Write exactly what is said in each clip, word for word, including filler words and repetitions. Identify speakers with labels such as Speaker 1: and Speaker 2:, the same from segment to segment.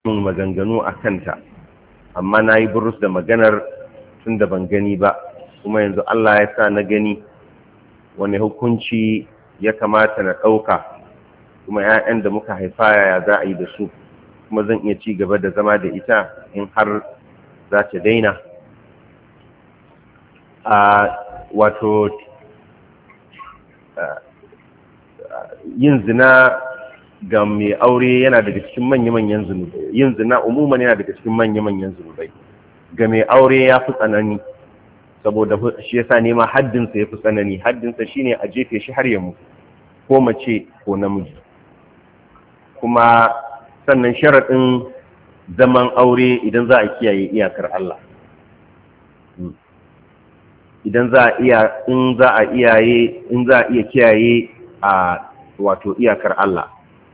Speaker 1: mun maganganu a kanta, amma na yi burus da maganar tun da ban gani ba, kuma yanzu Allah ya sa na gani wani hukunci ya kamata na ɗauka, kuma 'ya'yan da muka haifa yaya za a yi da su, kuma zan iya ci gaba da zama da ita in har za ta daina. A wato yin zina ga mai aure yana daga cikin manya-manyan zunubai, yin zina umuman yana daga cikin manya-manyan zunubai. Ga mai aure ya fi tsanani, saboda shi yasa nema haddinsa ya fi tsanani. Haddinsa shine a jefe shi har ya mutu, ko mace ko namiji. Kuma sannan sharaɗin zaman aure idan za a kiyaye iyakar Allah, idan za a iya in za a iyaye in za a iya kiyaye a wato iyakar Allah.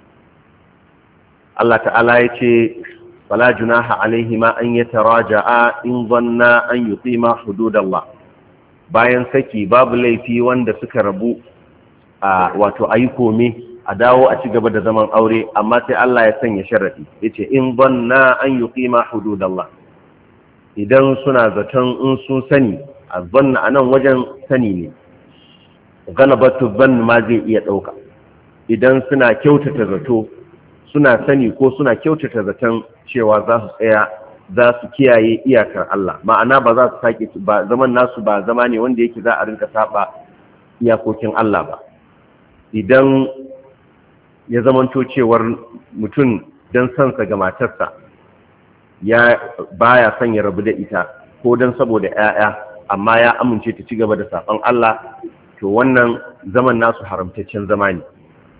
Speaker 1: Allah ta'ala ya ce fala junaha alaihima an yataraja'a in zanna an yuqima hududallah. Bayan saki babu laifi wanda suka rabu a wato ayi kome a dawo a ci gaba da zaman aure, amma sai Allah ya sanya sharadi yace in zanna an yuqima hududallah. Idan suna zaton in sun sani, a zanna anan wajen sani ne, galabatu zann ma zai iya dauka. Idan suna kyautata zato, suna sani ko suna kyautata zaton cewa za su tsaya za su kiyaye iyakar Allah, ma'ana ba za su sake ba, zaman nasu ba zama ne wanda yake za a rinka saba iyakokin Allah ba. Idan ya zamanto cewar mutum don sansa ga matarsa ya baya son ya rabu da ita, ko don saboda 'ya'ya, amma ya amince ta ci gaba da saban Allah, to wannan zaman nasu haramtaccen zama ne.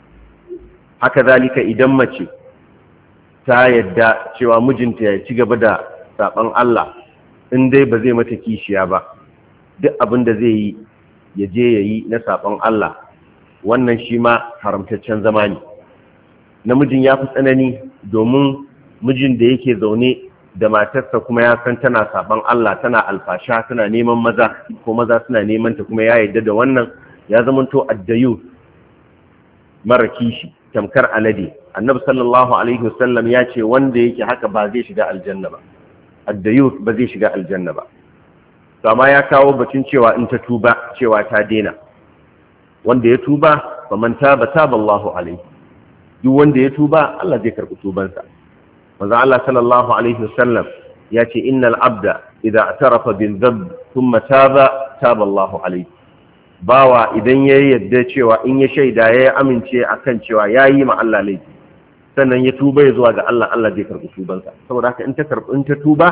Speaker 1: Haka zalika idan mace ta yadda cewa mijinta ya ci gaba da saban Allah, in dai ba zai mata kishiya ba, duk abin da zai yi ya je ya yi na saban Allah, wannan shi ma haramtaccen zama ne. Namijin ya fi tsanani, domin mijin da yake zaune da matarsa kuma ya san tana saban Allah, tana alfasha, tana neman maza ko maza suna neman ta, kuma ya yadda da wannan, ya zamanto addayu mara kishi, tamkar alade. Annabi sallallahu alaihi wasallam ya ce wanda yake haka ba zai shiga aljanna ba, addayut ba zai shiga aljanna ba. To amma ya kawo batun cewa in ta tuba, cewa ta daina. Wanda ya tuba faman taba taba Allahu alaihi, duk wanda ya tuba Allah zai karɓi tubansa. Manzo Allah sallallahu alaihi wasallam ya ce innal abda idza atarafa bil dhanb thumma taba taba Allahu alaihi. Bawa idan ya yadda cewa in ya shaida ya amince akan cewa ya yi ma Allah laifi, sannan ya tuba ya zuwa ga Allah, Allah zai karɓi tubansa. Saboda haka in ta karɓi in ta tuba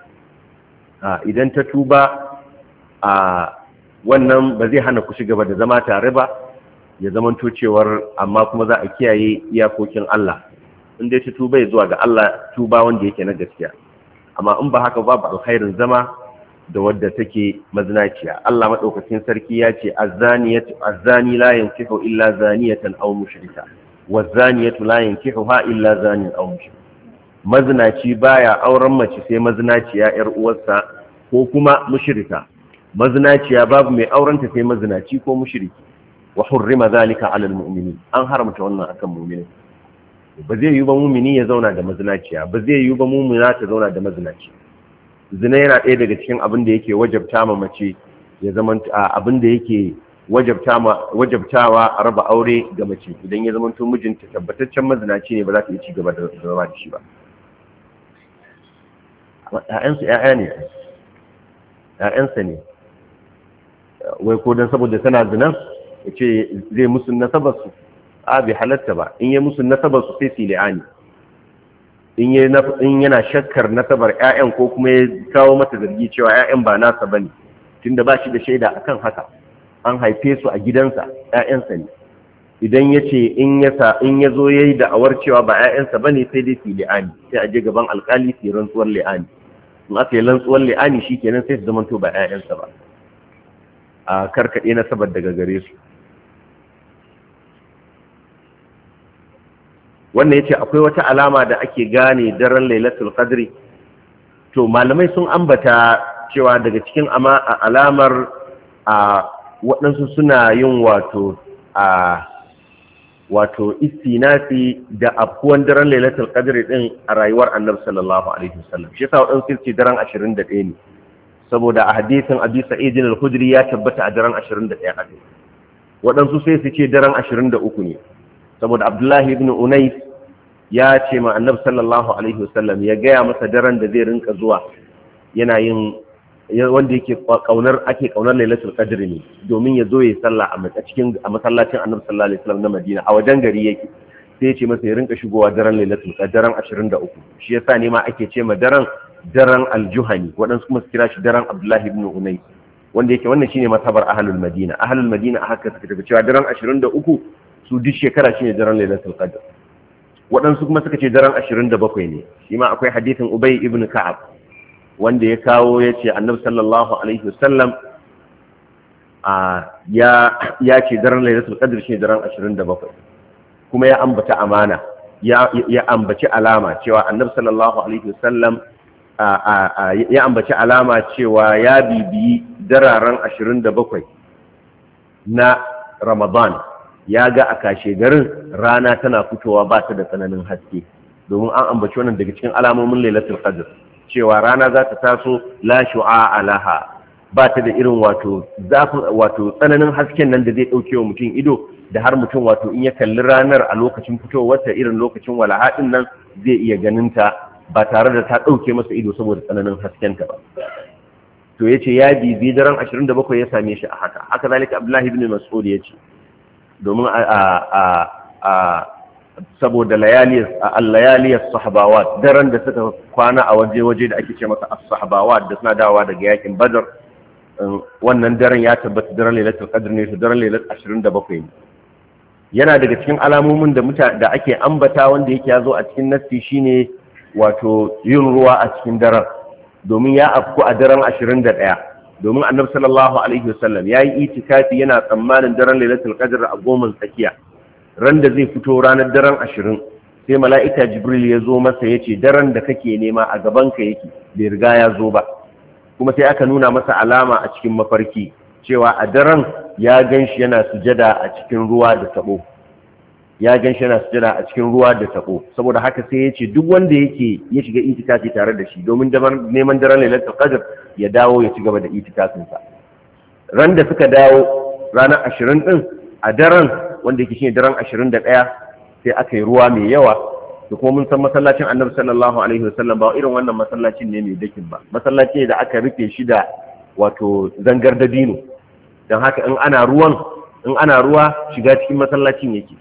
Speaker 1: idan ta tuba a wannan ba zai hana ku ci gaba da zama tare ba, ya zamanto cewar amma kuma za a kiyaye iyakokin Allah. In dai ta tuba ya zuwa ga Allah, tuba wanda yake na gaskiya. Amma in ba haka babu alkhairin zama da wadda take mazinaciya. Allah madaukakin sarki ya ce az-zaniyatu az-zani la yankihu illa zaniyatan aw mushrika, waz-zaniyatu la yankihuha illa zanin aw mushrik. Mazinaci baya auren mace sai mazinaciya yar uwarsa ko kuma mushrika. Mazinaciya babu mai aurenta sai mazinaci ko mushriki. Wa hurrima zalika 'ala al-mu'minin. An haramta wannan akan mu'mini. Ba zai yi ba mu'mini ya zauna da mazinaciya, ba zai yi ba mu'mina ta zauna da mazinaci. Zina yana ɗaya daga cikin abin da yake wajabta ma mace ya zama abin da yake wajabta ma wajabtawa a raba aure ga mace, idan ya zama to mijinta tabbataccen mazinaci ne, ba za ta iya ci gaba da zama da shi ba. ƴaƴansu ƴaƴa ne, ƴaƴansa ne, wai ko dan saboda tana zina ya ce zai musu nasabar su, a bai halatta ba. In ya musu nasabar su sai su li'ani. In yana shakkar nasabar 'ya'yan ko kuma ya kawo mata zargi cewa 'ya'yan ba nasa bane, tunda ba shi da shaida akan haka, an haife su a gidansa, 'ya'yansa ne. Idan ya ce in ya zo ya yi da'awar cewa ba 'ya'yansa bane, sai dai su li'ani, sai a je gaban alkali su yi rantsuwar li'ani. In aka yi rantsuwar li'ani shi kenan sai su zamanto ba 'ya'yansa ba, a karkaɗe nasabar daga gare su. Wannan yace akwai wata alama da ake gane daren Lailatul Qadri. To malamai sun ambata cewa daga cikin alamar a waɗansu suna yin wato a wato istinasi da afkuwan daren lailatul qadr din a rayuwar annabi sallallahu alaihi wasallam. Shi yasa wadansu ce daren ashirin da ɗaya ne, saboda a hadisin Abi Sa'id al-Khudri ya tabbata a daren ashirin da ɗaya ake. Wadansu sai su ce daren ashirin da uku ne, saboda Abdullahi ibn Unais ya ce ma annabi sallallahu alaihi wasallam ya gaya masa daren da zai rinka zuwa yana yin wanda yake kaunar ake kaunar lailatul qadr ne, domin ya zo ya sallah a cikin a masallacin annabi sallallahu alaihi wasallam na Madina, a wajen gari yake. Sai ya ce masa ya rinka shigowa daren lailatul qadr daren ashirin da uku. Shi yasa ne ma ake ce ma daren daren al-Juhani, waɗansu kuma su kira shi daren Abdullahi ibn Unais, wanda yake wannan shine masabar ahlul Madina. Ahlul Madina a haka suka tafi cewa daren ashirin da uku su duk shekara shine daren lailatul qadr. Waɗansu kuma suka ce daren ashirin da bakwai ne. Shi ma akwai hadisin Ubay ibn Ka'ab wanda ya kawo ya ce annabi sallallahu alaihi wasallam ya ce daren lailatul qadr shine daren ashirin da bakwai, kuma ya ambata amana, ya ambaci alama cewa annabi sallallahu alaihi wasallam ya ambaci alama cewa ya bibiyi dararen ashirin da bakwai na Ramadan, ya ga a kashe garin rana tana fitowa ba ta da tsananin haske, domin an ambaci wannan daga cikin alamomin lailatul qadr, cewa rana za ta taso la shu'a alaha, ba ta da irin wato zafin wato tsananin hasken nan da zai dauke wa mutum ido, da har mutum wato in ya kalli ranar a lokacin fitowar ta irin lokacin walaha din nan zai iya ganin ta ba tare da ta dauke masa ido saboda tsananin hasken ta ba. To yace ya bibi daren ashirin da bakwai ya same shi a haka. Haka zalika Abdullahi ibn Mas'ud yace domin a a a saboda layaliyar sahabawat, daren da suka kwana a waje-waje da ake ce masa as-sahabawat da suna dawowa daga yakin Badar, wannan daren ya tabbata daren lailatul qadr ne, to daren lailatul ashirin da bakwai ne. Yana daga cikin alamomin da muta da ake ambata wanda yake yazo a cikin nassi shine wato yin ruwa a cikin daren, domin ya afku a daren ashirin da ɗaya, domin annabi sallallahu alaihi wasallam yayi itikafi yana tsammanin daren lailatul qadr a goma tsakiya. Ran da zai fito ranar daren ashirin sai mala'ika Jibril ya zo masa ya ce daren da kake nema a gabanka yake, bai riga ya zo ba. Kuma sai aka nuna masa alama a cikin mafarki cewa a daren ya gan shi yana sujada a cikin ruwa da tabo, ya gan shi yana sujada a cikin ruwa da tabo. Saboda haka sai ya ce duk wanda yake ya shiga itikafi tare da shi domin neman daren lailatul qadr ya dawo ya ci gaba da itikafinsa. Ran da suka dawo ranar ashirin din, a daren wanda yake shine daren ashirin da ɗaya sai aka yi ruwa mai yawa. Da kuma mun san masallacin annabi sallallahu alaihi wasallam ba irin wannan masallacin ne mai dakin ba, masallaci ne da aka rufe shi da wato zangar dabino, don haka in ana ruwan in ana ruwa shiga cikin masallacin yake.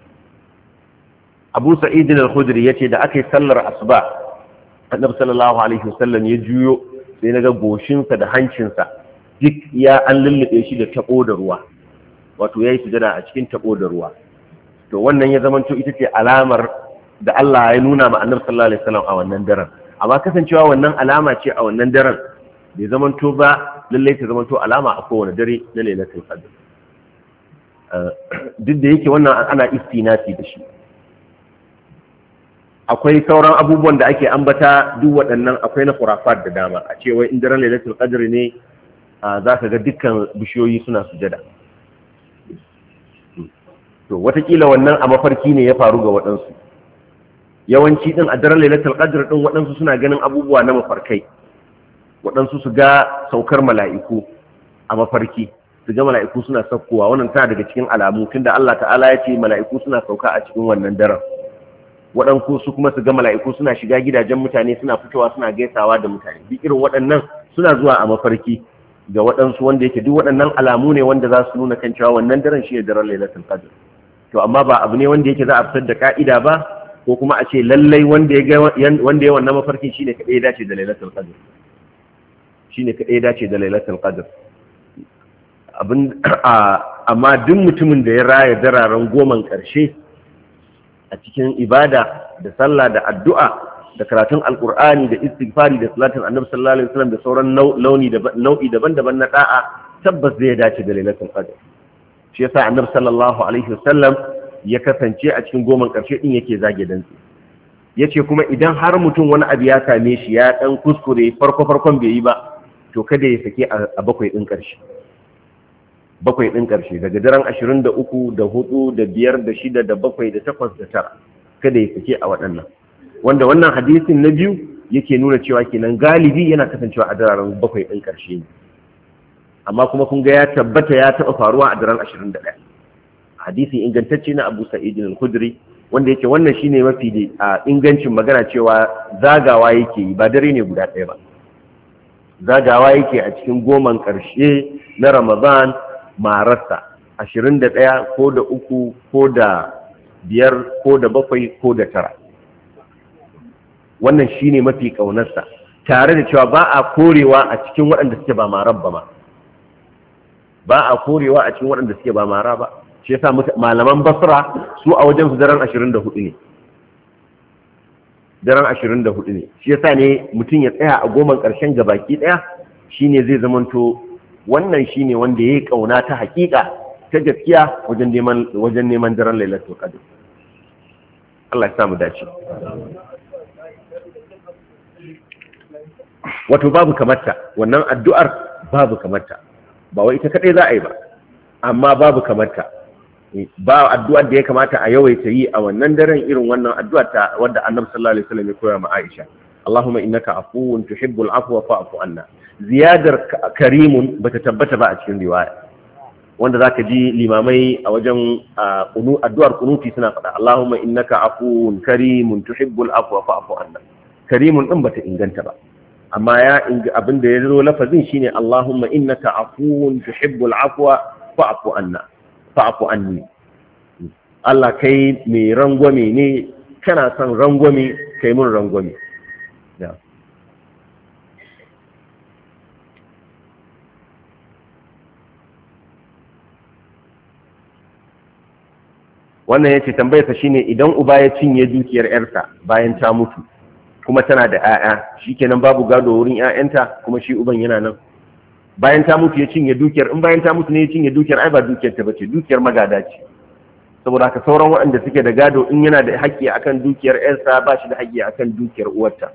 Speaker 1: Abu Sa'id al-Khudri yace da aka yi sallar asuba annabi sallallahu alaihi wasallam ya juyo sai naga goshinsa da hancinsa duk ya an lullube shi da tabo da ruwa, wato yayi sujada a cikin tabo da ruwa. To wannan ya zamanto ita ce alamar da Allah ya nuna ma annabi sallallahu alaihi wasallam a wannan daren. Amma kasancewa wannan alama ce a wannan daren bai zamanto ba lalle ta zamanto alama a kowane dare na lailatul qadr. Duk da yake wannan ana istinasi da shi. Akwai sauran abubuwan da ake ambata duk waɗannan akwai na khurafat da dama, a ce wai in daren lailatul qadr ne za ka ga dukkan bishiyoyi suna sujada. To watakila wannan a mafarki ne ya faru ga waɗansu. Yawanci din a daren lailatul qadr din waɗansu suna ganin abubuwa na mafarkai, waɗansu su ga saukar mala'iku a mafarki, su ga mala'iku suna saukowa. Wannan tana daga cikin alamu, tunda Allah ta'ala ya ce mala'iku suna sauka a cikin wannan daren. Waɗansu su kuma su ga mala'iku suna shiga gidajen mutane, suna fitowa suna gaisawa da mutane. Duk irin waɗannan suna zuwa a mafarki ga waɗansu, wanda yake duk waɗannan alamu ne wanda za su nuna kan cewa wannan daren shi ne daren lailatul qadr. To amma ba abu ne wanda yake za a fitar da ka'ida ba, ko kuma a ce lallai wanda ya ga wanda ya wannan mafarkin shine kadai ya dace da lailatul qadr, shine kadai ya dace da lailatul qadr. Abin amma duk mutumin da ya raya dararen goman karshe a cikin ibada da sallah da addu'a da karatun alqur'ani da istighfari da salatin annabi sallallahu alaihi wasallam da sauran launi da nau'i daban-daban na da'a, tabbas zai dace da lailatul qadr. Shi yasa annabi sallallahu alaihi wasallam ya kasance a cikin goman ƙarshe din yake zage dantse. Yace kuma idan har mutum wani abu ya same shi ya dan kuskure farko farkon bai yi ba, to kada ya sake a bakwai din ƙarshe. bakwai ɗin ƙarshe daga daren ashirin da uku da hudu da biyar da shida da bakwai da takwas da tara kada ya sake a waɗannan, wanda wannan hadisin na biyu yake nuna cewa kenan galibi yana kasancewa a daren bakwai ɗin ƙarshe ne, amma kuma kun ga ya tabbata ya taɓa faruwa a daren ashirin da ɗaya hadisi ingantacce na Abu Sa'id al-Khudri wanda yake wannan shine mafi da ingancin magana cewa zagawa yake yi ba dare ne guda ɗaya ba, zagawa yake a cikin goman ƙarshe na Ramadan mararsa ashirin da ɗaya ko da uku ko da biyar ko da bakwai ko da tara, wannan shine mafi ƙaunarsa, tare da cewa ba a korewa a cikin waɗanda suke ba marar ba ma ba a korewa a cikin waɗanda suke ba mara ba, shi yasa malaman Basra su a wajen su daren ashirin da hudu ne daren ashirin da hudu ne shi yasa ne mutum ya tsaya a goman ƙarshen gabaki ɗaya shine zai zamanto wannan shine wanda yayi kauna ta hakika ta gaskiya wajen neman wajen neman daren Lailatul Qadr. Allah ya sa mu dace. Wato babu kamarta wannan addu'ar, babu kamarta, ba wai ita kadai za a yi ba, amma babu kamarta. Ba addu'ar da ya kamata a yawaita yi a wannan daren irin wannan addu'ar ta wadda Annabi sallallahu alaihi wasallam ya koya ma Aisha. Allahumma innaka afuwun tuhibbul afwa fa'fu anna. Ziyadar karimun bata tabbata ba a cikin riwaya, wanda zaka ji limamai a wajen addu'ar kunuti suna faɗa Allahumma innaka afuwun karimun tuhibbul afwa fa'fu anna. Karimun din bata inganta ba, amma ya abin da ya zo lafazin shine Allahumma innaka afuwun tuhibbul afwa fa'fu anna fa'fu anni. Allah kai mai rangwame ne, kana son rangwame, kai mun rangwame. Wannan yace tambayarsa shine idan uba ya cinye dukiyar yarsa bayan ta mutu kuma tana da 'ya'ya, shikenan babu gado wurin 'ya'yanta kuma shi uban yana nan. Bayan ta mutu ya cinye dukiyar, in bayan ta mutu ne ya cinye dukiyar, ai ba dukiyar ta bace, dukiyar magada ce. Saboda haka sauran waɗanda suke da gado in yana da haƙƙi akan dukiyar yarsa ba shi da haƙƙi akan dukiyar uwarta.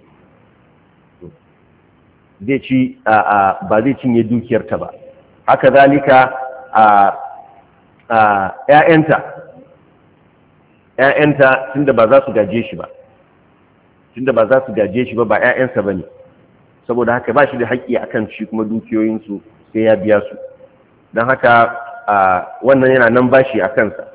Speaker 1: Zai ci a ba zai cinye dukiyar ta ba. Haka zalika a a 'ya'yanta ‘ya'yanta tunda ba za su gaje shi ba, tunda ba za su gaje shi ba ba ‘ya'yansa ba ne, saboda haka ba shi da haƙƙi a kan shi kuma dukiyoyinsu sai ya biya su, don haka wannan yana nan bashi a kansa.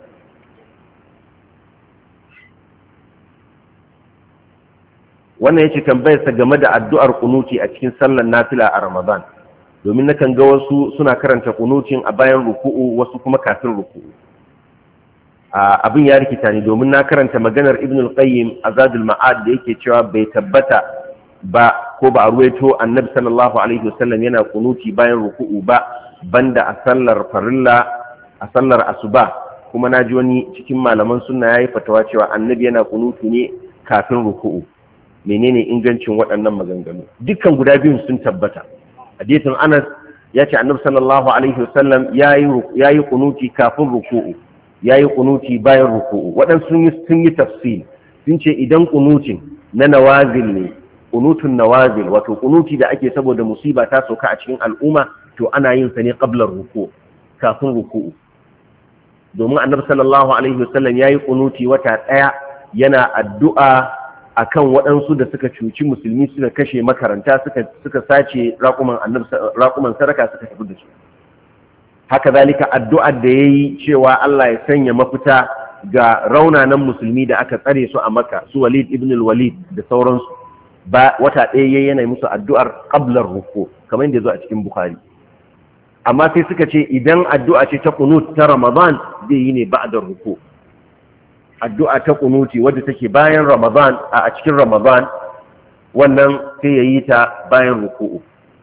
Speaker 1: Wannan yake tambayarsa game da addu'ar kunuti a cikin sallar nafila a Ramadan, domin nakan ga wasu suna karanta kunutin a bayan ruku'u, wasu kuma kafin ruku'u. Abin ya rikita ni domin na karanta maganar Ibn al-Qayyim a Zadul Ma'ad da yake cewa bai tabbata ba ko ba a ruwaito Annabi sallallahu alaihi wasallam yana kunuti bayan ruku'u ba, banda a sallar farilla, a sallar asuba. Kuma na ji wani cikin malaman sunna yayi fatawa cewa Annabi yana kunutu ne kafin ruku'u. Menene ingancin waɗannan maganganu? Dukkan guda biyun sun tabbata. Hadisin Anas ya ce Annabi sallallahu alaihi wasallam yayi yayi kunuti kafin ruku'u, ya yi kunuti bayan ruku'u. Waɗansu sun yi tafsir, sun ce idan kunutin na nawazil ne, kunutun nawazil, wato kunuti da ake saboda musiba ta sauka a cikin al'umma, to ana yin sa ne qablar ruku'u, kafin ruku'u. Domin Annabi sallallahu alaihi wasallam ya yi kunuti wata ɗaya yana addu'a akan waɗansu da suka cuci musulmi, suka kashe makaranta, suka suka sace raƙuman Annabi raƙuman saraka suka tafi da su. Haka zalika addu'ar da ya yi cewa Allah ya sanya mafita ga raunanan musulmi da aka tsare su a Makka, su Walid ibn al-Walid da sauransu, ba wata ɗaya yayi yana musu addu'ar qablar ruku, kamar yadda zo a cikin Bukhari. Amma sai suka ce idan addu'a ce ta qunut ta Ramadan zai yi ne ba'da ruku. Addu'a ta qunuti wadda take bayan Ramadan, a cikin Ramadan, wannan sai yayi ta bayan ruku'u.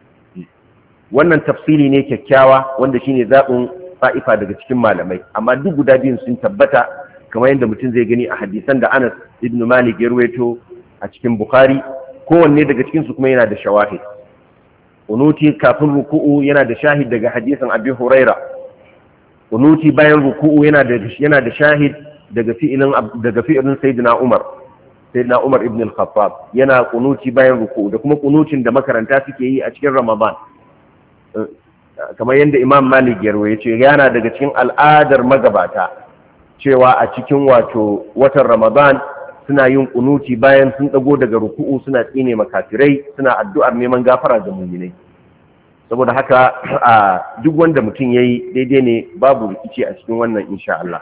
Speaker 1: Wannan tafsiri ne kyakkyawa wanda shine zaɓin fa'ifa daga cikin malamai, amma duk guda biyun sun tabbata kamar yadda mutum zai gani a hadisan da Anas ibn Malik ya ruwaito a cikin Bukhari. Kowanne daga cikin su kuma yana da shawahid. Kunuti kafin ruku'u yana da shahid daga hadisan Abi Huraira. Kunuti bayan ruku'u yana da yana da shahid daga fi'ilin daga fi'ilin Sayyidina Umar. Sayyidina Umar ibn al-Khattab yana kunuti bayan ruku'u, da kuma kunutin da makaranta suke yi a cikin Ramadan. kamar yadda Imam Malik yarwa ya ce yana daga cikin al'adar magabata cewa a cikin wato watan Ramadan suna yin kunuti bayan sun dago daga ruku'u suna tsine makafirai suna addu'ar neman gafara ga mu'minai. Saboda haka a duk wanda mutum yayi daidai ne, babu rikici a cikin wannan insha Allah.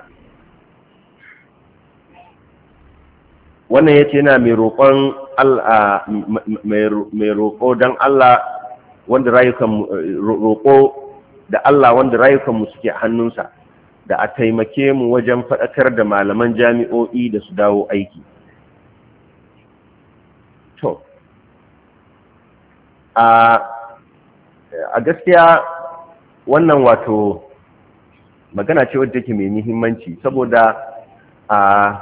Speaker 1: Wannan yace yana mai roƙon Allah mai roƙo dan Allah wanda rayukan roƙo da Allah wanda rayukan mu suke hannunsa da a taimake mu wajen faɗakar da malaman jami'o'i da su dawo aiki. To a a gaskiya wannan wato magana ce wadda take mai muhimmanci, saboda a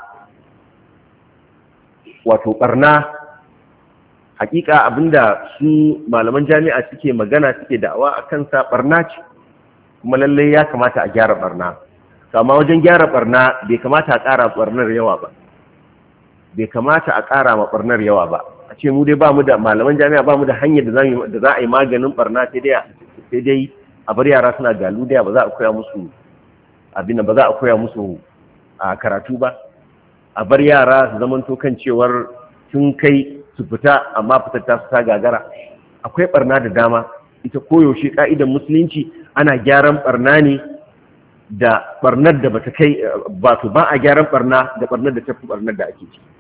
Speaker 1: wato barna hakika abinda su malaman jami'a suke magana suke da'awa a kansa barna ce, kuma lallai ya kamata a gyara barna. Kama wajen gyara barna bai kamata a ƙara barnar yawa ba bai kamata a ƙara ma barnar yawa ba a ce mu dai ba mu da malaman jami'a ba mu da hanyar da za a yi maganin barna sai dai sai dai a bar yara suna galudiya, ba za a koya musu abin ba za a koya musu a karatu ba, a bar yara su zamanto kan cewar sun kai su fita amma fitar ta su ta gagara. Akwai barna da dama, ita koyaushe ka'idar musulunci ana gyaran barna ne da barnar da bata kai ba to ba a gyaran barna da barnar da tafi barnar da ake ci.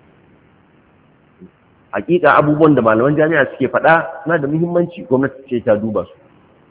Speaker 1: Hakika abubuwan da malaman jami'a suke faɗa suna da muhimmanci, gwamnati ce ta duba su.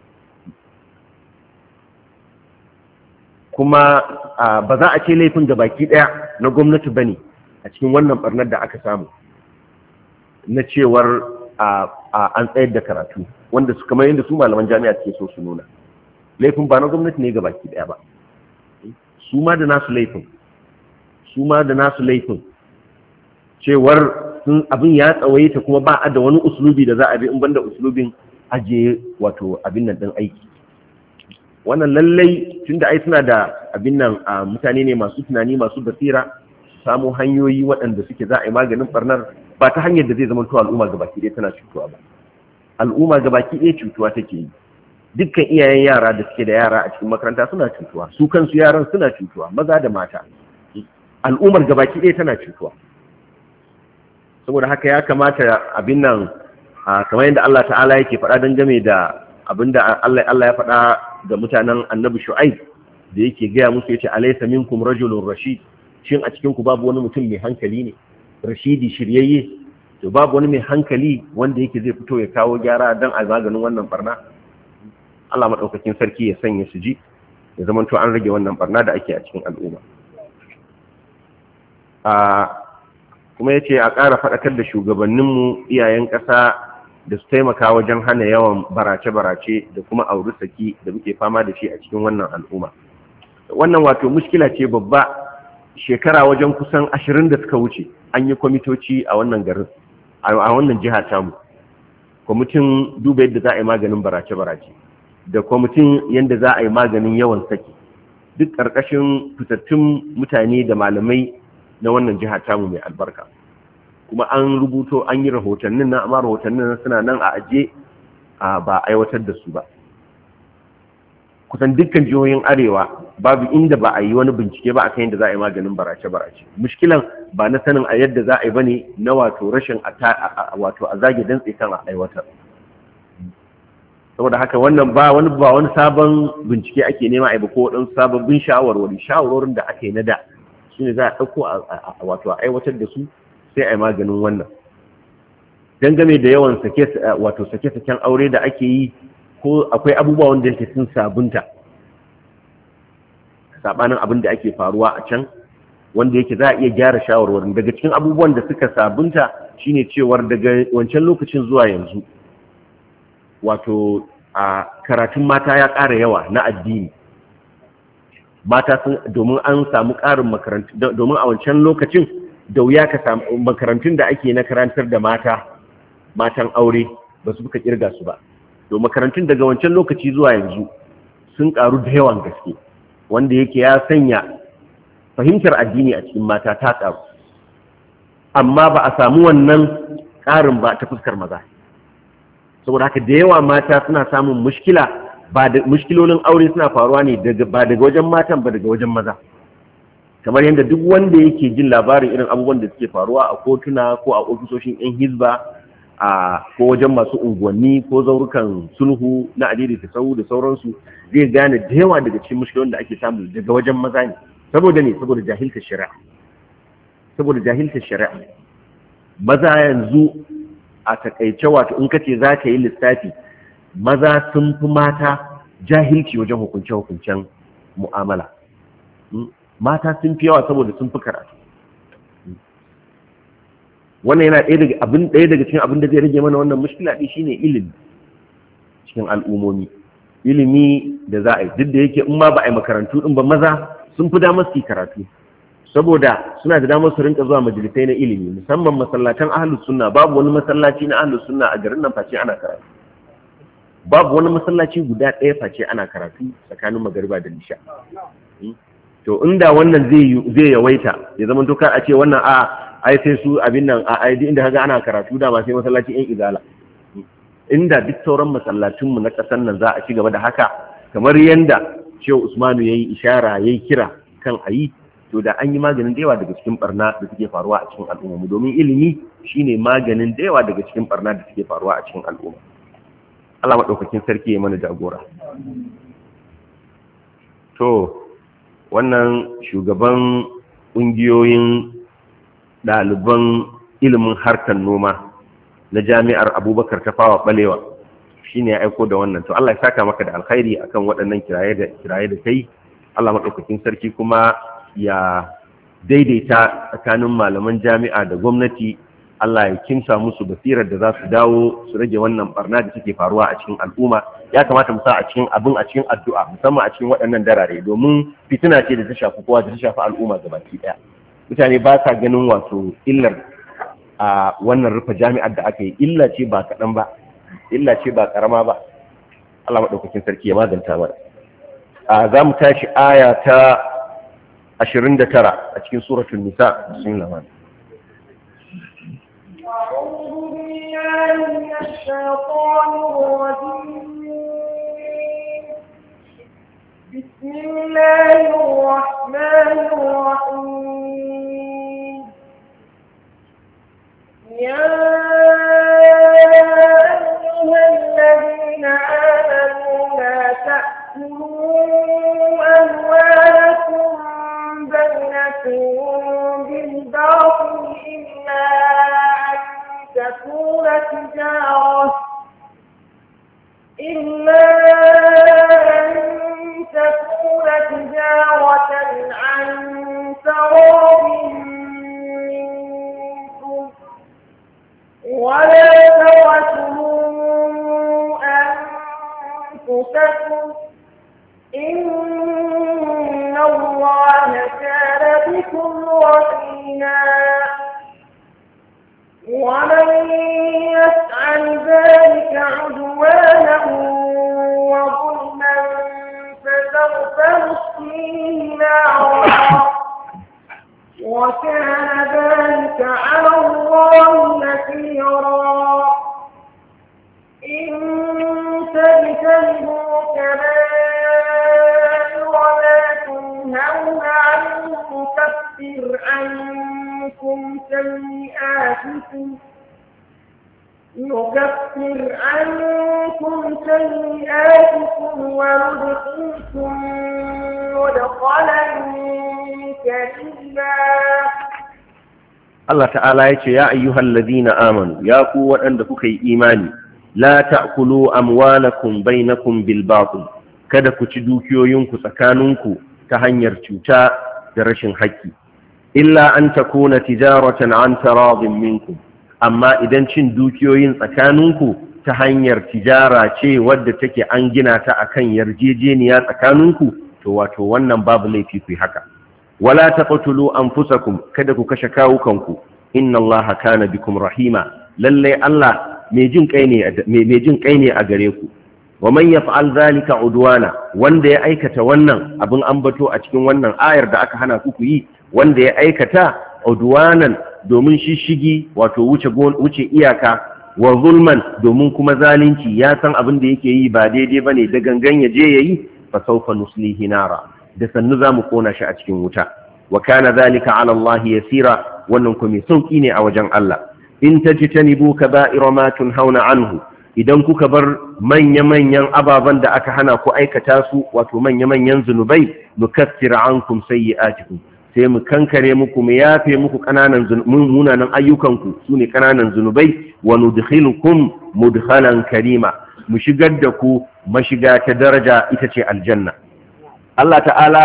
Speaker 1: Kuma ba za a ce laifin da baki ɗaya na gwamnati bane a cikin wannan barnar da aka samu na cewar an tsayar da karatu, wanda su kamar yadda su malaman jami'a suke so su nuna. Laifin ba na gwamnati ne ga baki ɗaya ba, su ma da nasu laifin su ma da nasu laifin cewar sun abin ya tsawaita kuma ba a da wani uslubi da za a bi in banda uslubin ajiye wato abin nan din aiki. Wannan lallai tunda ai suna da abin nan a mutane ne masu tunani masu basira, su samu hanyoyi waɗanda suke za a yi maganin barnar ba ta hanyar da zai zama to al'umma gabaki ɗaya tana cutuwa ba. Al'umma gabaki ɗaya cutuwa take yi. Dukkan iyayen yara da suke da yara a cikin makaranta suna cutuwa, su kansu yaran suna cutuwa, maza da mata. Al'ummar gabaki ɗaya tana cutuwa. Saboda haka ya kamata abin nan kamar yadda Allah ta'ala yake faɗa dangane da abin da Allah ya faɗa ga mutanen Annabi Shu'aib da yake gaya musu yace alaysa minkum rajulun rashid, shin a cikin ku babu wani mutum mai hankali ne, rashidi shiryayye? To babu wani mai hankali wanda yake zai fito ya kawo gyara dan a maganin wannan barna. Allah maɗaukakin sarki ya sanya su ji, ya zama to an rage wannan barna da ake a cikin al'umma. Kuma ya ce a ƙara faɗakar da shugabanninmu iyayen ƙasa da su taimaka wajen hana yawan barace-barace da kuma auri saki da muke fama da shi a cikin wannan al'umma. Wannan wato mushkila ce babba. Shekara wajen kusan ashirin da suka wuce an yi kwamitoci a wannan garin, a wannan jiha tamu, kwamitin duba yadda za a yi maganin barace-barace da kwamitin yadda za a yi maganin yawan saki, duk ƙarƙashin fitattun mutane da malamai na wannan jiha tamu mai albarka. Kuma an rubuto an yi rahotannin nan, amma rahotannin nan suna nan a aje ba a aiwatar da su ba. Kusan dukkan jihohin arewa babu inda ba a yi wani bincike ba akan yadda za a yi maganin barace-barace. Mushkilan ba na sanin a yadda za a yi bane, na wato rashin wato a zage dantse kan a aiwatar. Saboda haka wannan ba wani ba wani sabon bincike ake nema a yi ba, ko waɗansu sababbin shawarwari shawarwarin da ake na da su ne za a ɗauko wato a aiwatar da su sai a yi maganin wannan. Dangane da yawan sake wato sake-saken aure da ake yi, ko akwai abubuwa wanda yake sun sabunta sabanin abin da ake faruwa a can, wanda yake za a iya gyara shawarwarin. Daga cikin abubuwan da suka sabunta shine cewar daga wancan lokacin zuwa yanzu wato a karatun mata ya ƙara yawa na addini. Mata sun, domin an samu ƙarin makarantu, domin a wancan lokacin da wuya ka samu makarantun da ake na karantar da mata matan aure ba su buka kirga su ba. To makarantun daga wancan lokaci zuwa yanzu sun karu da yawan gaske, wanda yake ya sanya fahimtar addini a cikin mata ta karu, amma ba a samu wannan karin ba ta fuskar maza. Saboda haka da yawa mata suna samun mushkila ba da mushkilolin aure suna faruwa ne daga ba daga wajen matan ba daga wajen maza, kamar yadda duk wanda yake jin labarin irin abubuwan da suke faruwa a kotuna ko a ofisoshin yan hizba a ko wajen masu unguwanni ko zaurukan sulhu na adidi da sau da sauransu, zai gane da yawa daga cikin mushkilolin da ake samu daga wajen maza ne. Saboda ne saboda jahiltar shari'a saboda jahiltar shari'a maza yanzu a takaice, wato in kace za ka yi lissafi, maza sun fi mata jahilci wajen hukunce-hukuncen mu'amala. Mata sun fi yawa saboda sun fi karatu. Wannan yana ɗaya daga abin ɗaya daga cikin abin da zai rage mana wannan mushkila ɗin shine ilimi cikin al'umomi. Ilimi da za a yi, duk da yake in ma ba a yi makarantu ɗin ba, maza sun fi damar su yi karatu saboda suna da damar su rinka zuwa majalisai na ilimi, musamman masallatan ahlus sunna. Babu wani masallaci na ahlus sunna a garin nan face ana karatu. Babu wani masallaci guda ɗaya face ana karatu tsakanin magariba da lisha. To inda wannan zai zai yawaita, ya zama to kar a ce wannan a ai sai su abin nan a ai inda kaga ana karatu da ba sai masallaci ɗin izala. Inda duk sauran masallacin mu na ƙasar nan za a ci gaba da haka, kamar yanda Shehu Usmanu yayi ishara yayi kira kan ayi, to da an yi maganin da yawa daga cikin barna da suke faruwa a cikin al'umma, domin ilimi shine maganin da yawa daga cikin barna da suke faruwa a cikin al'umma. Allah madaukakin sarki ya mana jagora. To wannan shugaban ƙungiyoyin ɗaliban ilimin harkar noma na jami'ar Abubakar Tafawa Balewa shine ya aiko da wannan. To Allah ya saka maka da alkhairi akan waɗannan kiraye da kiraye da kai. Allah madaukakin sarki kuma ya daidaita tsakanin malaman jami'a da gwamnati. Allah ya kimsa musu basirar da za su dawo su rage wannan barna da take faruwa a cikin al'umma. Ya kamata mu sa a cikin abin a cikin addu'a, musamman a cikin waɗannan darare, domin fitina ce da ta shafi kowa, da ta shafi al'umma gabaki ɗaya. Mutane ba sa ganin wato illar a wannan rufe jami'ar da aka yi. Illa ce ba kaɗan ba, illa ce ba ƙarama ba. Allah maɗaukakin sarki ya maganta mana. Za mu tashi aya ta ashirin da tara a cikin suratul nisa. Bismillah.
Speaker 2: أعوذ بالله من الشيطان الرجيم. بسم الله الرحمن الرحيم. يا أيها الذين آمنوا لا تأكلوا أموالكم بينكم بالباطل إلا تكون تجارة إلا أن تكون تجارة عن تراض منكم ولا تقتلوا أنفسكم إن الله كان بكم رحيما. ومن يفعل ذلك عدوانا وظلما فسوف نصليه نارا وكان ذلك على الله يسيرا. إن تجتنبوا كبائر ما تنهون عنه نكفر عنكم سيئاتكم نكفر عنكم سيئاتكم وندخلكم مدخلا كريما.
Speaker 1: Allah ta'ala ya ce, ya ayyuhal ladina amanu, ya ku waɗanda kuka yi imani, la ta'kulu amwalakum bainakum bil batil, kada ku ci dukiyoyinku tsakaninku ta hanyar cuta da rashin haƙƙi, illa an takuna tijaratan an taradin minkum, amma idan cin dukiyoyin tsakaninku ta hanyar tijara ce wadda take an gina ta akan yarjejeniya tsakaninku, to wato wannan babu laifi ku haka. wala taqtulu anfusakum, kada ku kashe kawukanku, inna Allaha kana bikum rahima, lalle Allah mai jin kai ne mai jin kai ne a gare ku. wa man yaf'al zalika udwana, wanda ya aikata wannan abin ambato a cikin wannan ayar da aka hana ku yi, wanda ya aikata udwanan domin shishigi, wato wuce wuce iyaka, wa zulman domin kuma zalunci ya san abin da yake yi ba daidai bane da gangan ya je yayi fa sawfa nuslihi nara da sannu zamu kona shi a cikin wuta wa kana zalika ala Allah yasira wannan kuma sauki ne a wajen Allah in tajtanibu kaba'ira ma tunhauna anhu idan kuka bar manya-manyan ababen da aka hana ku aikata su wato manya-manyan zunubai nukaffir ankum sayyi'atikum sai mu kankare muku mu yafe muku kananan munanan ayyukanku sune kananan zunubai wa nudkhilukum mudkhalan karima mu shigar da ku mashiga ta daraja ita ce aljanna Allah ta'ala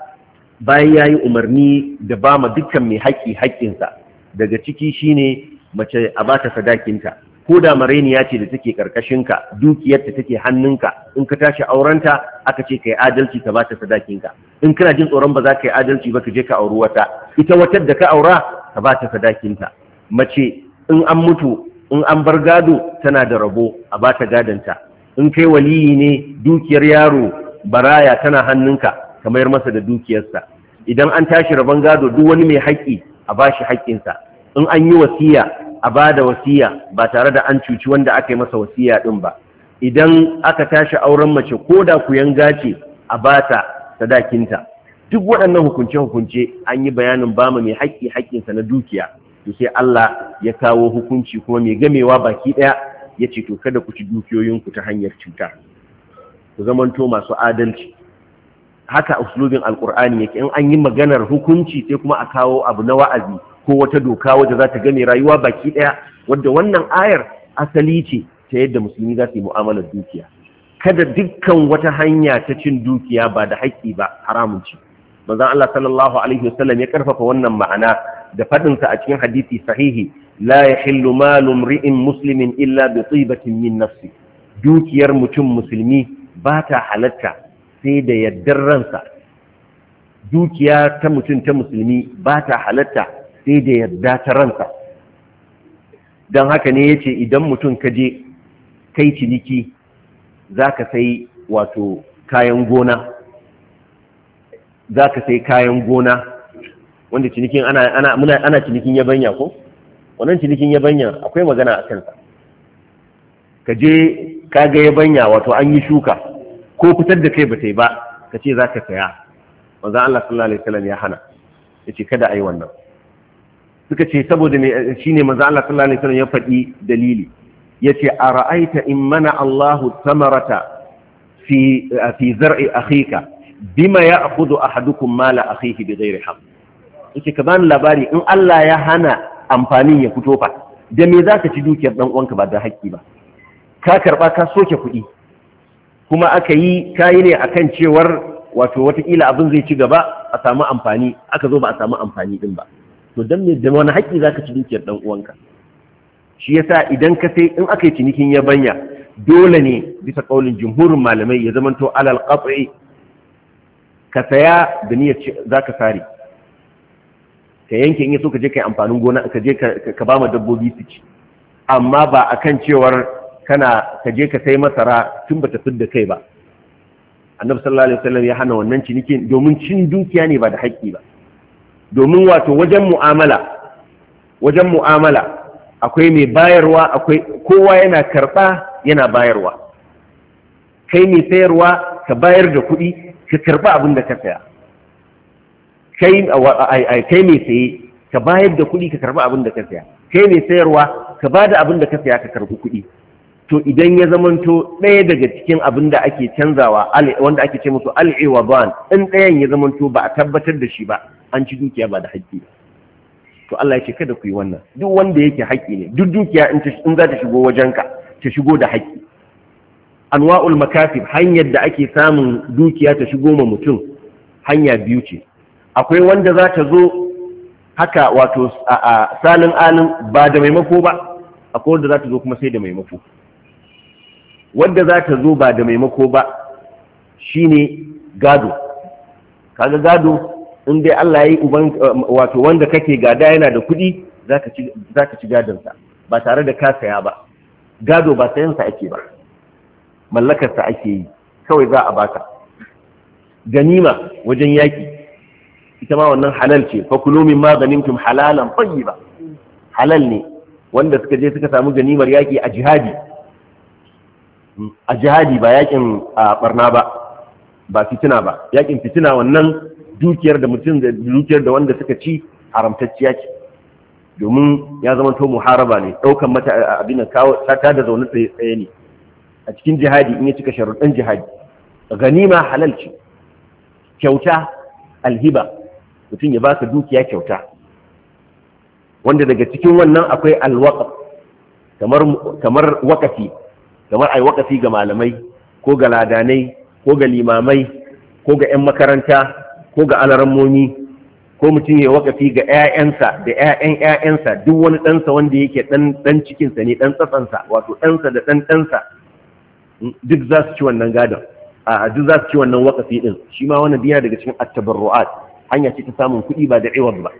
Speaker 1: bayan yayi umarni da ba ma dukkan mai haƙƙi haƙƙinsa daga ciki shine mace a bata sadakinta ko da mareniya ce da take karkashinka dukiyarta take hannunka in ka tashi aurenta aka ce kai adalci ka bata sadakinka in kana jin tsoron ba za ka yi adalci ba ka je ka auri wata ita watar da ka aura ka bata sadakinta mace in an mutu in an bar gado tana da rabo a bata gadonta in kai waliyi ne dukiyar yaro baraya tana hannunka ka mayar masa da dukiyarsa idan an tashi rabon gado duk wani mai haƙƙi a bashi haƙƙinsa in an yi wasiya a ba da wasiya ba tare da an cuci wanda aka yi masa wasiya din ba idan aka tashi auren mace ko da kuyanga ce a bata sadakinta duk waɗannan hukunce-hukunce an yi bayanin bama mai haƙƙi haƙƙinsa na dukiya to sai Allah ya kawo hukunci kuma mai gamewa baki ɗaya ya ce to kada ku ci dukiyoyinku ta hanyar cuta ku zamanto masu adalci haka uslubin alkur'ani yake in an yi maganar hukunci sai kuma a kawo abu na wa'azi ko wata doka wadda za ta game rayuwa baki ɗaya wadda wannan ayar asali ce ta yadda musulmi za su yi mu'amalar dukiya kada dukkan wata hanya ta cin dukiya ba da haƙƙi ba haramun ce manzon Allah sallallahu alaihi wasallam ya karfafa wannan ma'ana da fadin sa a cikin hadisi sahihi la yahillu malu imri'in muslimin illa bi tibatin min nafsi dukiyar mutum musulmi ba ta halatta sai da yaddar ransa dukiya ta mutum ta musulmi ba ta halatta sai da yarda ta ransa don haka ne ya ce idan mutum ka je kai ciniki za ka sai wato kayan gona za ka sai kayan gona wanda cinikin ana, ana, muna, ana cinikin yabanya ko? wannan cinikin yabanya akwai magana a kansa ka je ka ga yabanya wato an yi shuka ko fitar da kai ba ta yi ba ka ce za ka saya wanzan Allah sallallahu Alaihi wasallam ya hana ya ce kada a yi wannan suka ce saboda ne shine manzo Allah sallallahu alaihi wasallam ya faɗi dalili yace ara'aita in mana Allahu samarata fi fi zar'i akhika bima ya'khudhu ahadukum mala akhihi bighairi haqq yace ka bani labari in Allah ya hana amfanin ya fito fa da me zaka ci dukiyar dan uwanka ba da haƙƙi ba ka karba ka soke kuɗi kuma aka yi kayi ne akan cewar wato watakila abin zai ci gaba a samu amfani aka zo ba a samu amfani din ba to dan me da wani haƙƙi zaka ci dukiyar dan uwanka shi yasa idan ka sai in aka yi cinikin yabanya dole ne bisa kaulin jumhurin malamai ya zamanto alal qat'i ka saya da niyyar zaka sare ka yanke in yaso ka je kai amfanin gona ka je ka ba ma dabbobi su ci amma ba akan cewar kana ka je ka sai masara tun bata fidda kai ba annabi sallallahu alaihi wasallam ya hana wannan cinikin domin cin dukiya ne ba da haƙƙi ba domin wato wajen mu'amala wajen mu'amala akwai mai bayarwa akwai kowa yana karɓa yana bayarwa kai mai sayarwa ka bayar da kuɗi ka karɓa abin da ka saya kai kai mai saye ka bayar da kuɗi ka karɓa abin da ka saya kai mai sayarwa ka ba da abin da ka saya ka karɓi kuɗi to idan ya zamanto ɗaya daga cikin abin da ake canzawa wanda ake ce musu al'iwaban in ɗayan ya zamanto ba a tabbatar da shi ba an ci dukiya ba da haƙƙi ba to Allah ya ce kada ku yi wannan duk wanda yake haƙƙi ne duk dukiya in za ta shigo wajenka ta shigo da haƙƙi anwa'ul makasib hanyar da ake samun dukiya ta shigo ma mutum hanya biyu ce akwai wanda za ta zo haka wato a salin alin ba da maimako ba akwai wanda za ta zo kuma sai da maimako wanda za ta zo ba da maimako ba shine gado kaga gado in dai Allah ya yi uban wato wanda kake gada yana da kuɗi zaka ci zaka ci gadonsa ba tare da ka saya ba gado ba sayan sa ake ba mallakar sa ake yi kawai za a baka ganima wajen yaki ita ma wannan halal ce fa kulu mimma ganimtum halalan tayyiba halal ne wanda suka je suka samu ganimar yaƙi a jihadi a jihadi ba yaƙin a barna ba ba fitina ba yaƙin fitina wannan dukiyar da mutum da dukiyar da wanda suka ci haramtacciya ce domin ya zama to muharaba ne ɗaukan mata abin da kawo ta da zaune tsaye tsaye ne a cikin jihadi in ya cika sharuɗan jihadi ganima halal ce kyauta alhiba mutum ya baka dukiya kyauta wanda daga cikin wannan akwai alwaqaf kamar kamar waqafi kamar ai waqafi ga malamai ko ga ladanai ko ga limamai ko ga 'yan makaranta ko ga alarammomi ko mutum ya waqafi ga 'ya'yansa da 'ya'yan 'ya'yansa duk wani ɗansa wanda yake ɗan ɗan cikinsa ne ɗan tsatsansa wato ɗansa da ɗan ɗansa duk za su ci wannan gadon a duk za su ci wannan waqafi din shi ma wannan biya daga cikin at-tabarru'at hanya ce ta samun kuɗi ba da iwad ba.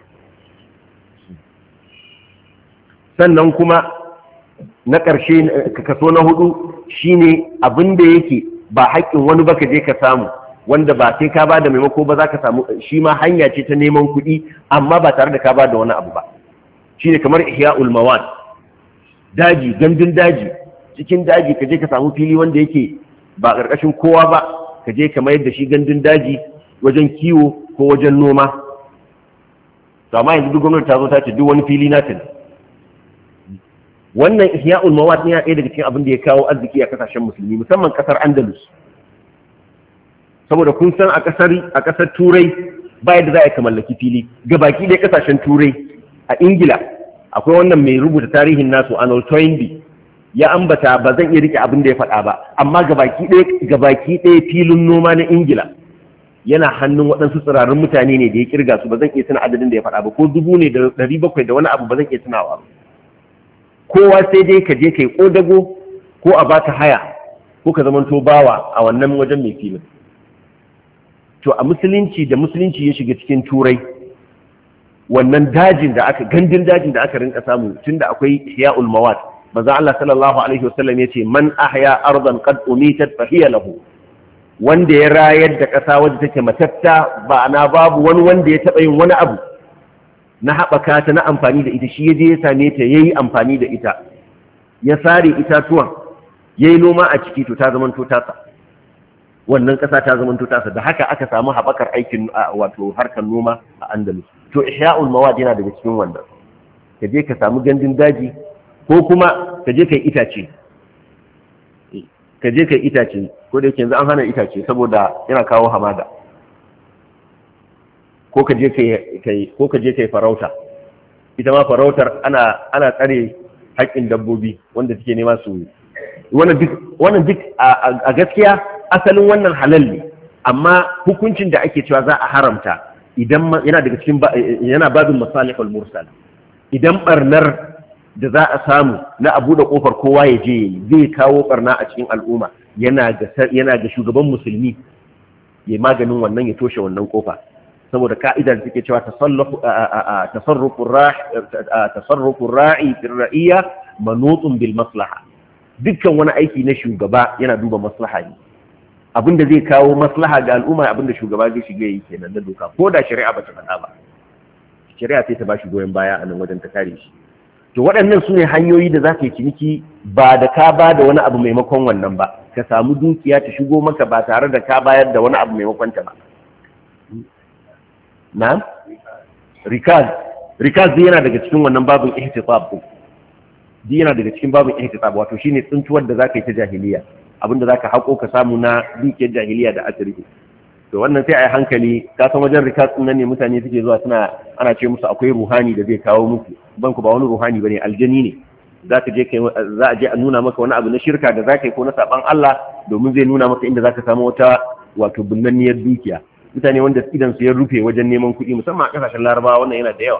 Speaker 1: Sannan kuma na ƙarshe kaso na hudu shine abin da yake ba haƙƙin wani ba ka je ka samu wanda ba sai ka ba da maimako ba za ka samu shi ma hanya ce ta neman kuɗi amma ba tare da ka ba da wani abu ba shine kamar ihya'ul mawad daji gandun daji cikin daji ka je ka samu fili wanda yake ba ƙarƙashin kowa ba ka je ka mayar da shi gandun daji wajen kiwo ko wajen noma to amma yanzu duk gwamnati ta zo ta ce duk wani fili na ta ne wannan ihya'ul mawad ne ɗaya daga cikin abin da ya kawo arziki a kasashen musulmi musamman kasar Andalus saboda kun san a kasar a kasar Turai ba yadda za a mallaki fili gabaki ɗaya kasashen Turai a Ingila akwai wannan mai rubuta tarihin nasu Arnold Toynbee ya ambata ba zan iya rike abin da ya faɗa ba amma gabaki ɗaya gabaki ɗaya filin noma na Ingila yana hannun waɗansu tsirarin mutane ne da ya kirga su ba zan iya tuna adadin da ya faɗa ba ko dubu ne da ɗari bakwai da wani abu ba zan iya tunawa ba kowa sai dai ka je kai kodago ko a baka haya ko ka zamanto bawa a wannan wajen mai filin to a musulunci da musulunci ya shiga cikin turai wannan dajin da aka gandun dajin da aka rinka samu tunda akwai ihya'ul mawad manzo Allah sallallahu alaihi wasallam yace man ahya ardan qad umitat fa hiya lahu wanda ya rayar da kasa wadda take matatta ba na babu wani wanda ya taba yin wani abu na haɓaka ta na amfani da ita shi ya je ya same ta ya yi amfani da ita ya sare itatuwan ya yi noma a ciki to ta zamanto tasa wannan ƙasa ta zamanto tasa da haka aka samu haɓakar aikin wato harkar noma a Andalus to ihya'ul mawad yana daga cikin wannan ka je ka samu gandun daji ko kuma ka je kai itace ka je kai itace ko da yake yanzu an hana itace saboda yana kawo hamada ko ka je kai ko ka je kai farauta ita ma farautar ana ana tsare haƙƙin dabbobi wanda take nema su wannan duk wannan duk a gaskiya asalin wannan halal ne amma hukuncin da ake cewa za a haramta idan yana daga cikin yana babin masalihul mursal idan barnar da za a samu na abu da kofar kowa ya je zai kawo barna a cikin al'umma yana ga yana ga shugaban musulmi ya maganin wannan ya toshe wannan kofa saboda ka'idar da take cewa tasarrufur ra'i fi ra'iyya manutun bil maslaha dukkan wani aiki na shugaba yana duba maslaha ne abinda zai kawo maslaha ga al'umma abinda shugaba zai shiga yi kenan na doka ko da shari'a ba ta faɗa ba shari'a sai ta bashi goyon baya a nan wajen ta kare shi to waɗannan su ne hanyoyi da za ka yi ciniki ba da ka ba da wani abu maimakon wannan ba ka samu dukiya ta shigo maka ba tare da ka bayar da wani abu maimakon ta ba na rikaz rikaz dai yana daga cikin wannan babin ihtisab din dai yana daga cikin babin ihtisab wato shine tsuntuwar da zaka yi ta jahiliya abinda zaka hako ka samu na dukiyar jahiliya da asiri to wannan sai ai hankali ka san wajen rikaz din nan ne mutane suke zuwa suna ana ce musu akwai ruhani da zai kawo muku banku ba wani ruhani bane aljani ne zaka je kai za a je a nuna maka wani abu na shirka da zaka yi ko na saban Allah domin zai nuna maka inda zaka samu wata wato bunnanniyar dukiya mutane wanda idan su ya rufe wajen neman kuɗi musamman a ƙasashen larabawa wannan yana da yawa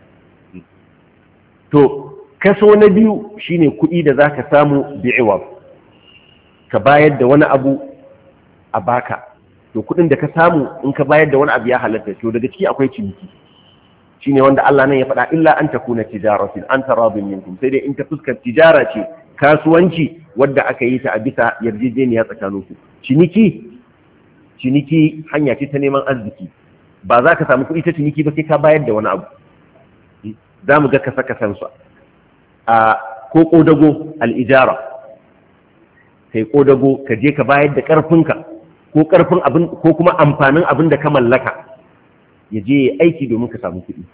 Speaker 1: to kaso na biyu shine kuɗi da zaka samu bi'iwab ka bayar da wani abu a baka to kuɗin da ka samu in ka bayar da wani abu ya halatta to daga ciki akwai ciniki shine wanda Allah nan ya faɗa illa an takuna tijaratin an taradin minkum sai dai in ta fuskar tijara ce kasuwanci wadda aka yi ta a bisa yarjejeniya tsakaninku ciniki ciniki hanya ce ta neman arziki ba za ka samu kuɗi ta ciniki ba sai ka bayar da wani abu za mu ga kasa kasansa a ko kodago al'ijara, kai kodago ka je ka bayar da ƙarfinka ko ƙarfin abin ko kuma amfanin abin da ka mallaka ya je aiki domin ka samu kuɗi,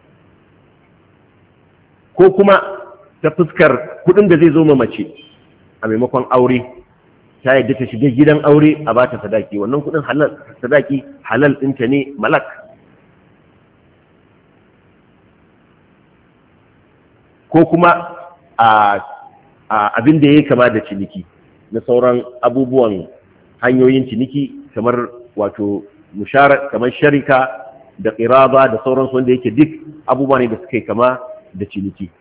Speaker 1: ko kuma ta fuskar kuɗin da zai zo ma mace a maimakon aure ta yadda ta shiga gidan aure a bata sadaki, wannan kuɗin halal sadaki halal ɗinta ne malak. Ko kuma a abin da ya kama da ciniki na sauran abubuwan hanyoyin ciniki kamar wato mushara kamar sharika da qiraba da sauransu wanda yake duk abubuwa ne da suka yi kama da ciniki.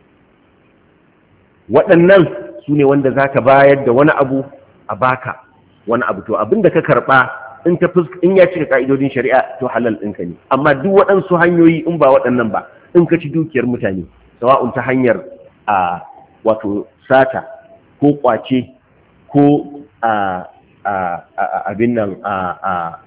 Speaker 1: Waɗannan su ne wanda za ka bayar da wani abu a baka wani abu, to abin da ka karɓa in ta fuska in ya cika ka'idodin shari'a to halal ɗinka ne. Amma duk waɗansu hanyoyi in ba waɗannan ba, in ka ci dukiyar mutane sawa'un ta hanyar a wato sata ko kwace ko a abin nan a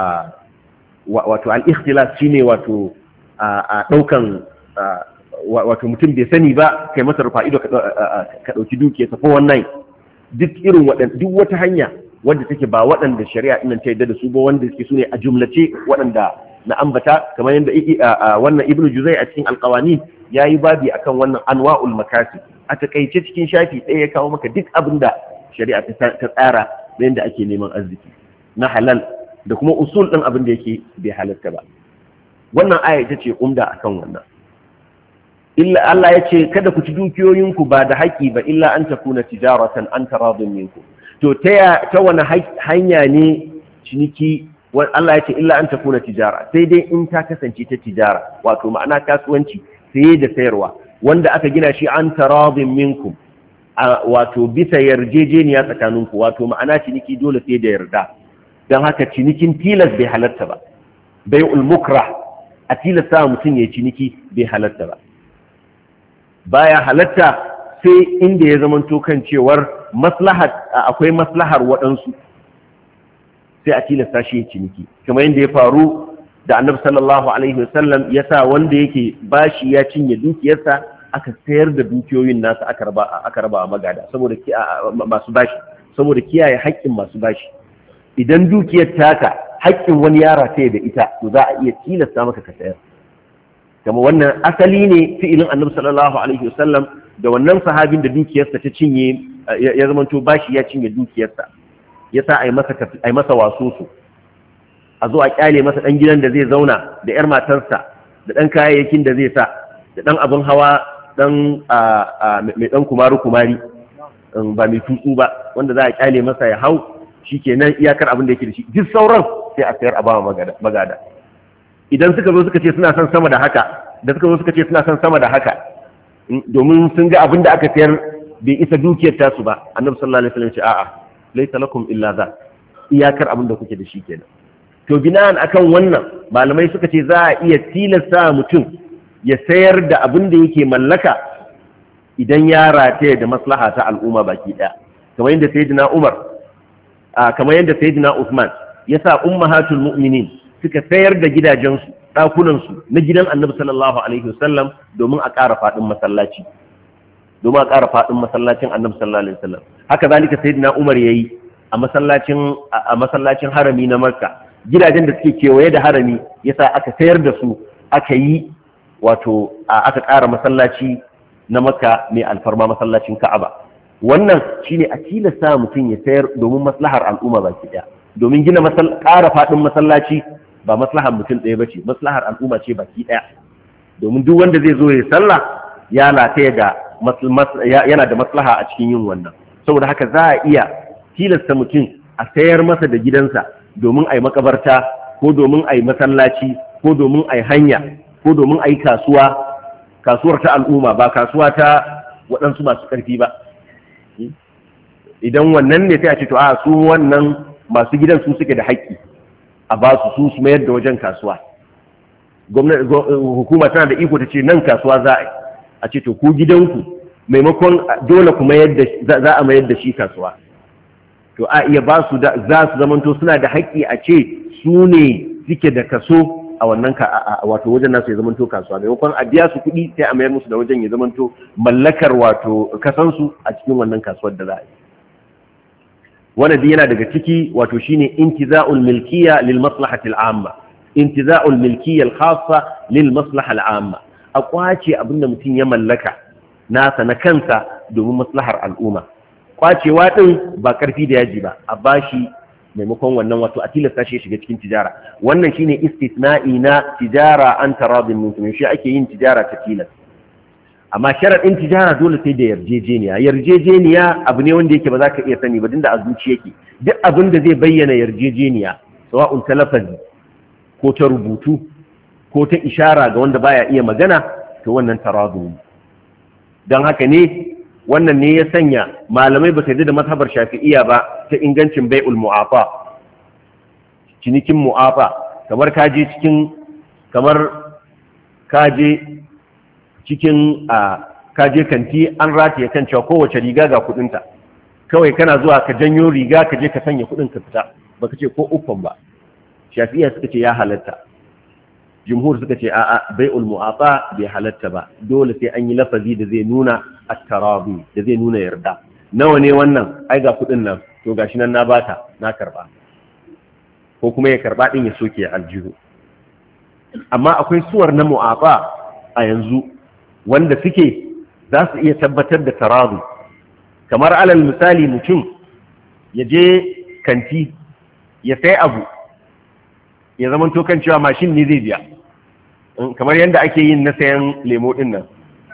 Speaker 1: wato al-ikhtilas shine wato a ɗaukan wato mutum bai sani ba kai masa rufa ido ka ɗauki dukiyarsa ko wannan duk irin waɗanda duk wata hanya wadda take ba waɗanda shari'a ɗin ta yadda da su ba, wanda suke su ne a jumlace waɗanda na ambata kamar yadda wannan ibnu juzai a cikin alqawani ya yi babi akan wannan anwa'ul makasi a takaice cikin shafi ɗaya ya kawo maka duk abin da shari'a ta tsara na yadda ake neman arziki na halal da kuma usul ɗin abin da yake bai halatta ba. Wannan aya ita ce umda akan wannan. Illa Allah ya ce kada ku ci dukiyoyinku ba da haƙi ba illa an takuna tijaratan an taradun minku. To ta ta wani hanya ne ciniki Allah ya ce illa an takuna tijara, sai dai in ta kasance ta tijara wato ma'ana kasuwanci saye da sayarwa wanda aka gina shi an taradun minkum wato bisa yarjejeniya tsakaninku, wato ma'ana ciniki dole sai da yarda. Don haka cinikin tilas bai halatta ba, bai'ul mukrah a tilasta mutum ya ciniki bai halatta ba. Baya halatta sai inda ya zamanto kan cewar maslahar akwai maslahar waɗansu sai a tilasta shi ya ciniki, kamar yadda ya faru da annabi sallallahu alaihi wasallam ya sa wanda yake bashi ya cinye dukiyarsa aka sayar da dukiyoyin nasa aka raba aka raba magada saboda masu bashi saboda kiyaye haƙƙin masu bashi. Idan dukiyar taka haƙƙin wani yara ta da ita to za a iya tilasta maka ka sayar. Kamar wannan asali ne fi'ilin annabi sallallahu alaihi wasallam da wannan sahabin da dukiyarsa ta cinye ya zamanto bashi ya cinye dukiyarsa yasa ai masa ai masa wasusu a zo a kyale masa dan gidan da zai zauna da yar matarsa da dan kayayyakin da zai sa da dan abin hawa dan mai dan kumaru kumari ba mai tutsu ba wanda za a kyale masa ya hau shikenan iyakar abin da yake da shi, duk sauran sai a sayar a ba magada. Idan suka zo suka ce suna son sama da haka da suka zo suka ce suna son sama da haka domin sun ga abin da aka sayar bai isa dukiyar tasu ba, annabi sallallahu alaihi wasallam ya ce a'a laysa lakum illa za, iyakar abin da kuke da shi kenan. To bina'an akan wannan malamai suka ce za a iya tilasta mutum ya sayar da abin da yake mallaka idan ya rataya da maslaha ta al'umma baki daya, kamar yadda sayyidina Umar kamar yadda sayyidina Uthman ya sa ummahatul mu'minin suka sayar da gidajensu ɗakunansu na gidan annabi sallallahu alaihi wasallam domin a ƙara faɗin masallaci domin a ƙara faɗin masallacin annabi sallallahu alaihi wasallam. Haka zalika sayyidina Umar yayi a masallacin a masallacin harami na Makka, gidajen da suke kewaye da harami yasa aka sayar da su aka yi wato aka ƙara masallaci na Makka mai alfarma masallacin Ka'aba. Wannan shine a tilasta mutum ya sayar domin maslahar al'umma baki ɗaya, domin gina ƙara faɗin masallaci ba maslahar mutum ɗaya ba ce, maslahar al'umma ce baki ɗaya, domin duk wanda zai zo ya sallah ya lataya da yana da maslaha a cikin yin wannan. Saboda haka za a iya tilasta mutum a sayar masa da gidansa domin a yi makabarta ko domin a yi masallaci ko domin a yi hanya ko domin a yi kasuwa, kasuwar ta al'umma ba kasuwa ta waɗansu masu ƙarfi ba. Idan wannan ne sai a ce to a su wannan masu gidan su suke da haƙƙi a ba su su su mayar da wajen kasuwa. Gwamnati hukuma tana da iko ta ce nan kasuwa za a yi, a ce to ku gidanku maimakon dole ku mayar da za a mayar da shi kasuwa. To a iya ba su da za su zamanto suna da haƙƙi a ce su ne suke da kaso a wannan ka wato wajen nasu ya zamanto kasuwa maimakon a biya su kuɗi sai a mayar musu da wajen ya zamanto mallakar wato kasansu a cikin wannan kasuwar da za a yi. wannan yana daga ciki wato shine intiza'ul milkiyya lil maslahati al amma intiza'ul milkiyya al khassa lil maslaha al amma a kwace abinda mutum ya mallaka nasa na kansa domin maslahar al'umma. Kwacewa din ba karfi da yaji ba a bashi maimakon wannan wato a tilasta shi shiga cikin tijara. Wannan shine istisna'i na tijara an taradin minkum, shi ake yin tijara ta tilas. Amma sharadin tijara dole sai da yarjejeniya. Yarjejeniya abu ne wanda yake ba za ka iya sani ba dinda a zuci yake. Duk abin da zai bayyana yarjejeniya sawa'un ta lafazi ko ta rubutu ko ta ishara ga wanda baya iya magana to wannan taradun. Don haka ne wannan ne ya sanya malamai ba su yarda da mazhabar Shafi'iyya ba ta ingancin bai'ul mu'afa, cinikin mu'afa, kamar kaje cikin kamar kaje cikin a kaje kanti an rataye kan cewa kowace riga ga kudinta, kawai kana zuwa ka janyo riga ka je ka sanya kudin ka fita baka ce ko uffan ba. Shafi'iyya suka ce ya halatta, jumhur suka ce a'a bai'ul mu'afa bai halatta ba, dole sai an yi lafazi da zai nuna at-tarabi, da zai nuna yarda. Nawa ne wannan? Ai ga kudin nan, to gashi nan na bata, na karba. Ko kuma ya karba din ya soke aljihu. Amma akwai suwar na mu'afa a yanzu wanda suke za su iya tabbatar da tarabi. Kamar alal misali mutum ya je kanti ya sai abu ya zama to kan cewa mashin ne zai biya, kamar yadda ake yin na sayan lemo din nan.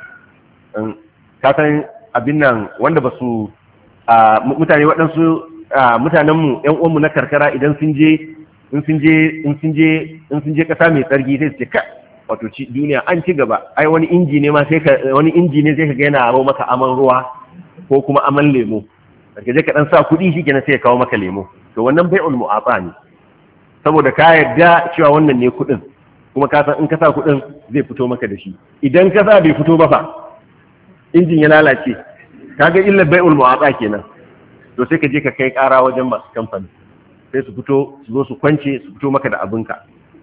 Speaker 1: Ka san abin nan wanda ba su mutane waɗansu mutanenmu ‘yan uwanmu na karkara idan sun je in sun je in sun je in sun je ƙasa mai tsarki sai su ce ka wato ci duniya an ci gaba, ai wani inji ne ma sai ka wani inji ne sai ka ga yana aro maka aman ruwa ko kuma aman lemo, ka je ka dan sa kuɗi shi kenan sai ya kawo maka lemo. To wannan bai'ul mu'afa ne, saboda ka yarda cewa wannan ne kuɗin kuma ka san in ka sa kuɗin zai fito maka da shi. Idan ka sa bai fito ba fa injin ya lalace, kaga illa bai'ul mu'afa kenan. To sai ka je ka kai ƙara wajen masu kamfani sai su fito su zo su kwance su fito maka da abinka.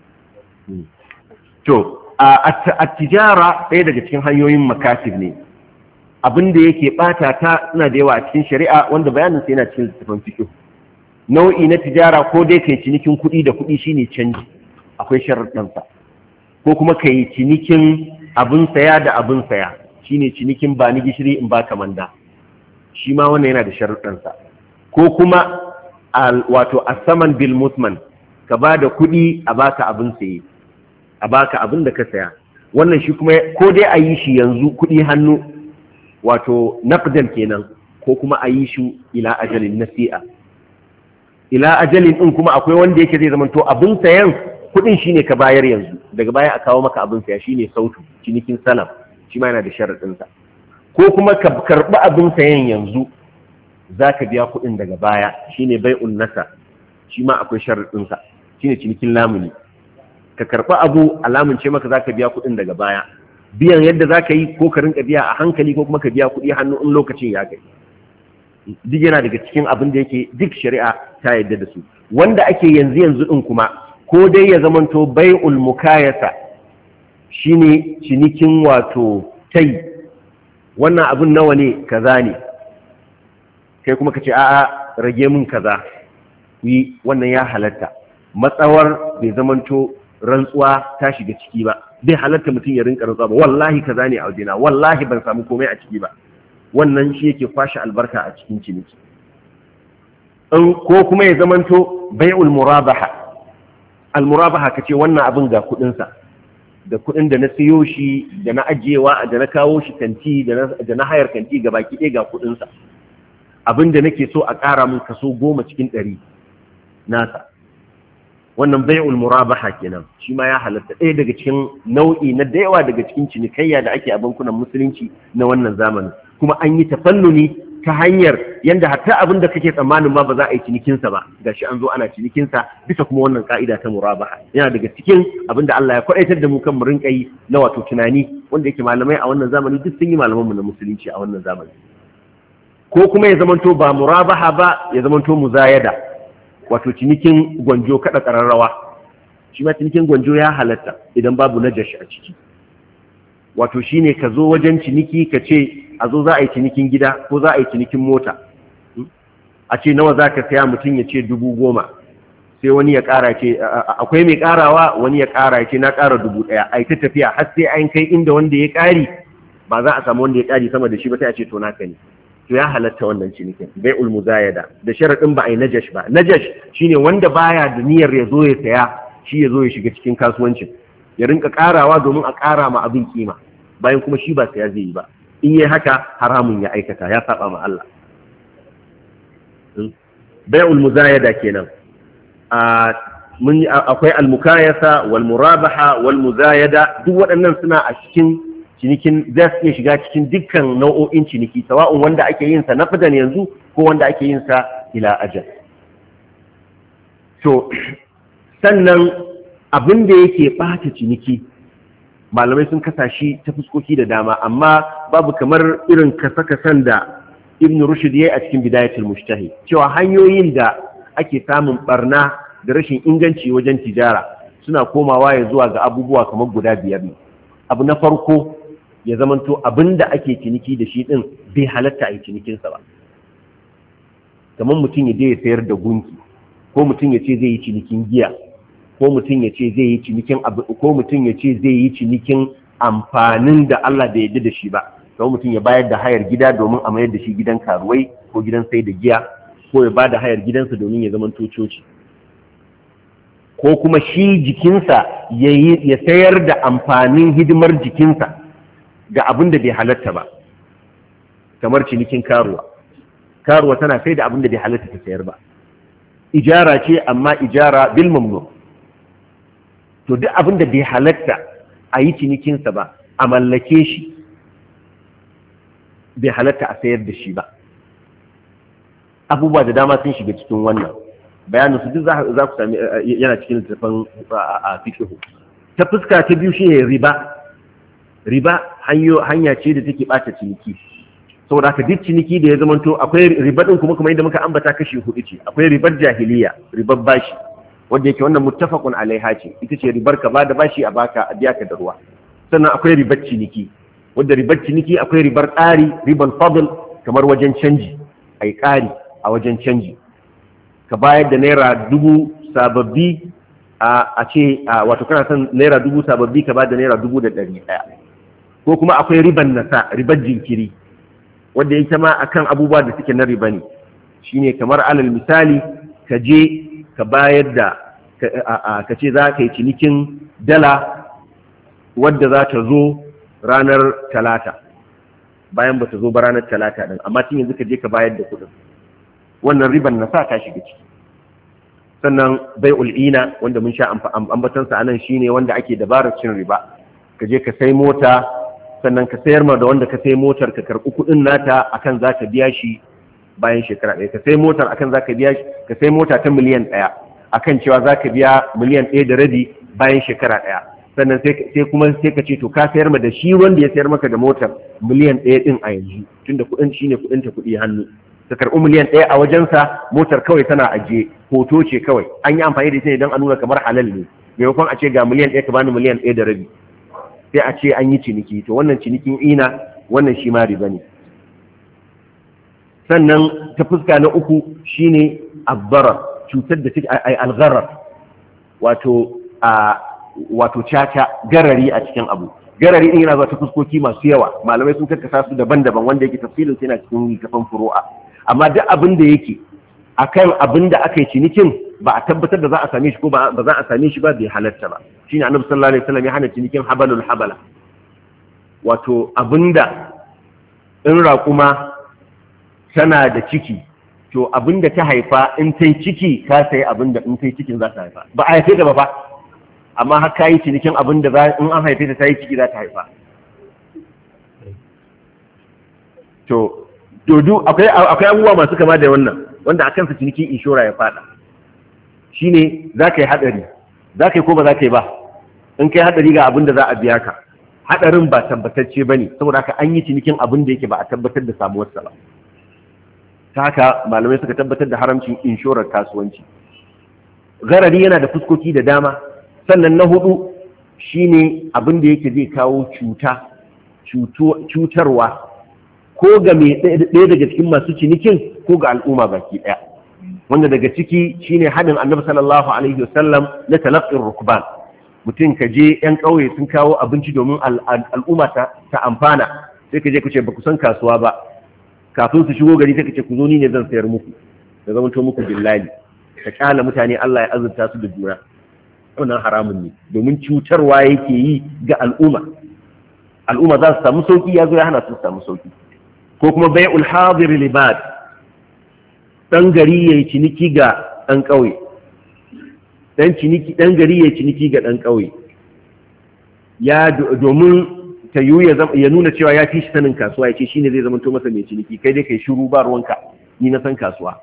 Speaker 1: To a tijara ɗaya daga cikin hanyoyin makasib ne, abin da yake ɓata ta suna da yawa a cikin shari'a wanda bayanin sai yana cikin littattafan fiqh. Nau'i na tijara ko dai kai cinikin kuɗi da kuɗi shine canji, akwai sharuɗansa, ko kuma kai cinikin abin saya da abin saya shine cinikin ba ni gishiri in ba ka manda, shi ma wannan yana da sharuɗansa. Ko kuma wato asaman bil mutman, ka ba da kuɗi a baka abin saye, a baka abin da ka saya. Wannan shi kuma ko dai a yi shi yanzu kuɗi hannu wato naqdan kenan, ko kuma a yi shi ila ajalin nasi'a. Ila ajalin din kuma akwai wanda yake zai zama to abin sayan kuɗin shine ka bayar yanzu, daga baya a kawo maka abin saya shine sautu, cinikin salam, shi ma yana da sharaɗinsa. Ko kuma ka karɓi abin sayan yanzu za ka biya kuɗin daga baya shine bai'un nasa, shi ma akwai sharaɗinsa, shine cinikin lamuni. Ka karɓi abu a lamunce maka za ka biya kuɗin daga baya, biyan yadda za ka yi ko ka rinka biya a hankali ko kuma ka biya kuɗi hannu in lokacin ya kai. Duk yana daga cikin abin da yake duk shari'a ta yadda da su. Wanda ake yanzu yanzu din kuma ko dai ya zamanto bai'ul mukayasa, shine cinikin wato tai, wannan abin nawa ne kaza ne, kai kuma ka ce a'a rage min kaza, yi wannan ya halatta, matsawar bai zamanto rantsuwa ta shiga ciki ba. Bai halatta mutum ya rinka rantsuwa ba, wallahi kaza ne a wajena, wallahi ban samu komai a ciki ba. Wannan shi yake kwashe albarka a cikin ciniki. Ko kuma ya zamanto bai'ul murabaha, al murabaha kace wannan abin ga kudin sa, da kudin da na siyo shi, da na ajiyewa, da na kawo shi kanti, da na da na hayar kanti ga baki ɗaya ga kudin sa, abin da nake so a ƙara min kaso goma cikin ɗari nasa. Wannan bai'ul murabaha kenan, shi ma ya halatta, ɗaya daga cikin nau'i na da yawa daga cikin cinikayya da ake a bankunan musulunci na wannan zamanin. Kuma an yi tafannuni ta hanyar yanda hatta abin da kake tsammanin ma ba za a yi cinikinsa ba, gashi an zo ana cinikinsa bisa kuma wannan ka'ida ta murabaha. Yana daga cikin abin da Allah ya kwaɗaitar da mu kan mu rinƙa yi na wato tunani, wanda yake malamai a wannan zamani duk sun yi malamanmu na musulunci a wannan zamani. Ko kuma ya zamanto ba murabaha ba, ya zamanto muzayada, wato cinikin gwanjo kada kararrawa. shi ma cinikin gwanjo ya halatta idan babu najash a ciki. Wato shine ka zo wajen ciniki ka ce a zo za a yi cinikin gida ko za a yi cinikin mota, a ce nawa za ka saya, mutum ya ce dubu goma, sai wani ya ƙara ce akwai mai ƙarawa, wani ya ƙara ya ce na ƙara dubu ɗaya, a yi ta tafiya har sai an kai inda wanda ya ƙari ba za a samu wanda ya ƙari sama da shi ba, sai a ce to naka ne. To ya halatta wannan cinikin bai'ul muzayada da sharaɗin ba a yi najash ba. Najash shine wanda baya da niyyar ya zo ya saya, shi ya zo ya shiga cikin kasuwancin ya rinka ƙarawa domin a ƙara ma abin kima, bayan kuma shi ba saya zai yi ba. In yi haka haramun ya aikata, ya saba ma Allah. Bai'ul muzayada kenan. Akwai almukayasa wal murabaha wal muzayada, duk waɗannan suna a cikin cinikin, za su iya shiga cikin dukkan nau'o'in ciniki, sawa'un wanda ake yin sa nafidan yanzu ko wanda ake yin sa ila ajal. To sannan abin da yake ɓata ciniki malamai sun kasa shi ta fuskoki da dama, amma babu kamar irin kasa-kasan da Ibn Rushd ya yi a cikin Bidayatul Mujtahid, cewa hanyoyin da ake samun barna da rashin inganci wajen tijara suna komawa ya zuwa ga abubuwa kamar guda biyar ne. Abu na farko, ya zamanto abin da ake ciniki da shi din bai halatta a yi cinikinsa ba. Kamar mutum ya je ya sayar da gunki, ko mutum ya ce zai yi cinikin giya, ko mutum ya ce zai yi cinikin abu, ko mutum ya ce zai yi cinikin amfanin da Allah bai yarda da shi ba. Kamar mutum ya bayar da hayar gida domin a mayar da shi gidan karuwai ko gidan sai da giya, ko ya ba da hayar gidansa domin ya zamanto coci. Ko kuma shi jikinsa ya sayar da amfanin hidimar jikinsa ga abin da bai halatta ba, kamar cinikin karuwa. Karuwa tana sai da abin da bai halatta ta sayar ba, ijara ce amma ijara bil mamnu. To duk abin da bai halatta a yi cinikinsa ba, a mallake shi, bai halatta a sayar da shi ba. Abubuwa da dama sun shiga cikin wannan bayanin su duk za ku sami yana cikin littattafan a fiqh. Ta fuska ta biyu shine riba. Riba hanya ce da take bata ciniki, saboda haka duk ciniki da ya zamanto akwai riba din, kuma kuma yadda muka ambata kashi hudu ce. Akwai ribar jahiliya, ribar bashi, wanda yake wannan muttafaqun alaiha ce, ita ce ribar ka bada bashi a baka a biya ka da ruwa. Sannan akwai ribar ciniki, wanda ribar ciniki akwai ribar ƙari, ribar fadl, kamar wajen canji ai ƙari a wajen canji, ka bayar da naira dubu sababbi a ce wato kana son naira dubu sababbi ka ba da naira dubu da ɗari ɗaya. Ko kuma akwai riban nasa, ribar jinkiri, wanda yake ma akan abubuwa da suke na riba ne. Shine kamar alal misali, ka je ka bayar da ka ce za ka yi cinikin dala wadda za ta zo ranar talata, bayan ba ta zo ba ranar talata ɗin, amma tun yanzu ka je ka bayar da kuɗin, wannan riban nasa ta shiga ciki. Sannan bai ul'ina, wanda mun sha ambatansa anan, shine wanda ake dabarar cin riba. Ka je ka sai mota, sannan ka sayar ma da wanda ka sai motar, ka karɓi kuɗin nata akan za ka biya shi bayan shekara ɗaya. Ka sai motar akan za ka biya shi, ka sai mota ta miliyan ɗaya akan cewa za ka biya miliyan ɗaya da rabi bayan shekara ɗaya. Sannan sai kuma sai ka ce to ka sayar ma da shi wanda ya sayar maka da motar miliyan ɗaya ɗin a yanzu, tunda kuɗin shine kuɗin ta kuɗi hannu. Ka karɓi miliyan ɗaya a wajensa, motar kawai tana ajiye, hoto ce kawai, an yi amfani da ita ne don a nuna kamar halal ne, maimakon a ce ga miliyan ɗaya ka bani miliyan ɗaya da rabi, sai a ce an yi ciniki. To wannan cinikin ina, wannan shi ma riba ne. Sannan ta fuska na uku shine abbarar, cutar da take ai algharar, wato a wato caca, garari a cikin abu. Garari din yana zuwa ta fuskoki masu yawa, malamai sun karkasa su daban-daban, wanda yake tafsirin yana cikin littafin furu'a. Amma duk abin da yake akan abin da aka yi cinikin ba a tabbatar da za a same shi ko ba za a same shi ba, bai halatta ba. Shine Annabi sallallahu alaihi wasallam ya hana cinikin habalul habala, wato abinda in raƙuma tana da ciki, to abinda ta haifa in ta yi ciki ka sai abinda in ta yi cikin za ta haifa, ba a haife ta ba fa, amma har ka yi cinikin abinda in an haife ta ta yi ciki za ta haifa. To dodo akwai akwai abubuwa masu kama da wannan, wanda akan su cinikin inshora ya fada. Shine za ka yi hadari, za ka yi ko ba za ka yi ba, in kai hadari ga abin da za a biya ka, hadarin ba tabbatacce ba ne, saboda haka an yi cinikin abin da yake ba a tabbatar da samuwarsa ba. Ta haka malamai suka tabbatar da haramcin inshorar kasuwanci. Garari yana da fuskoki da dama, sannan na hudu shine abin da yake zai kawo cuta cutarwa ko ga mai ɗaya daga cikin masu cinikin ko ga al'umma baki ɗaya, wanda daga ciki shine hadin annabi sallallahu alaihi wasallam na talaqqir rukban. Mutum ka je yan ƙauye sun kawo abinci domin al'umma ta amfana, sai ka je ku ce ba ku san kasuwa ba, kafin su shigo gari sai ka ce ku zo ni ne zan sayar muku da zama to muku billahi, ka kyala mutane Allah ya azurta su da juna. Wannan haramun ne domin cutarwa yake yi ga al'umma. Al'umma za su samu sauki, ya zo ya hana su samu sauki. Ko kuma bai'ul hadir libad, dan gari yayi ciniki ga dan ƙauye, dan ciniki dan gari yayi ciniki ga dan ƙauye, ya domin ta yiwu ya nuna cewa ya fi shi sanin kasuwa, ya ce shine zai zama to masa mai ciniki, kai dai kai shiru ba ruwanka, ni na san kasuwa.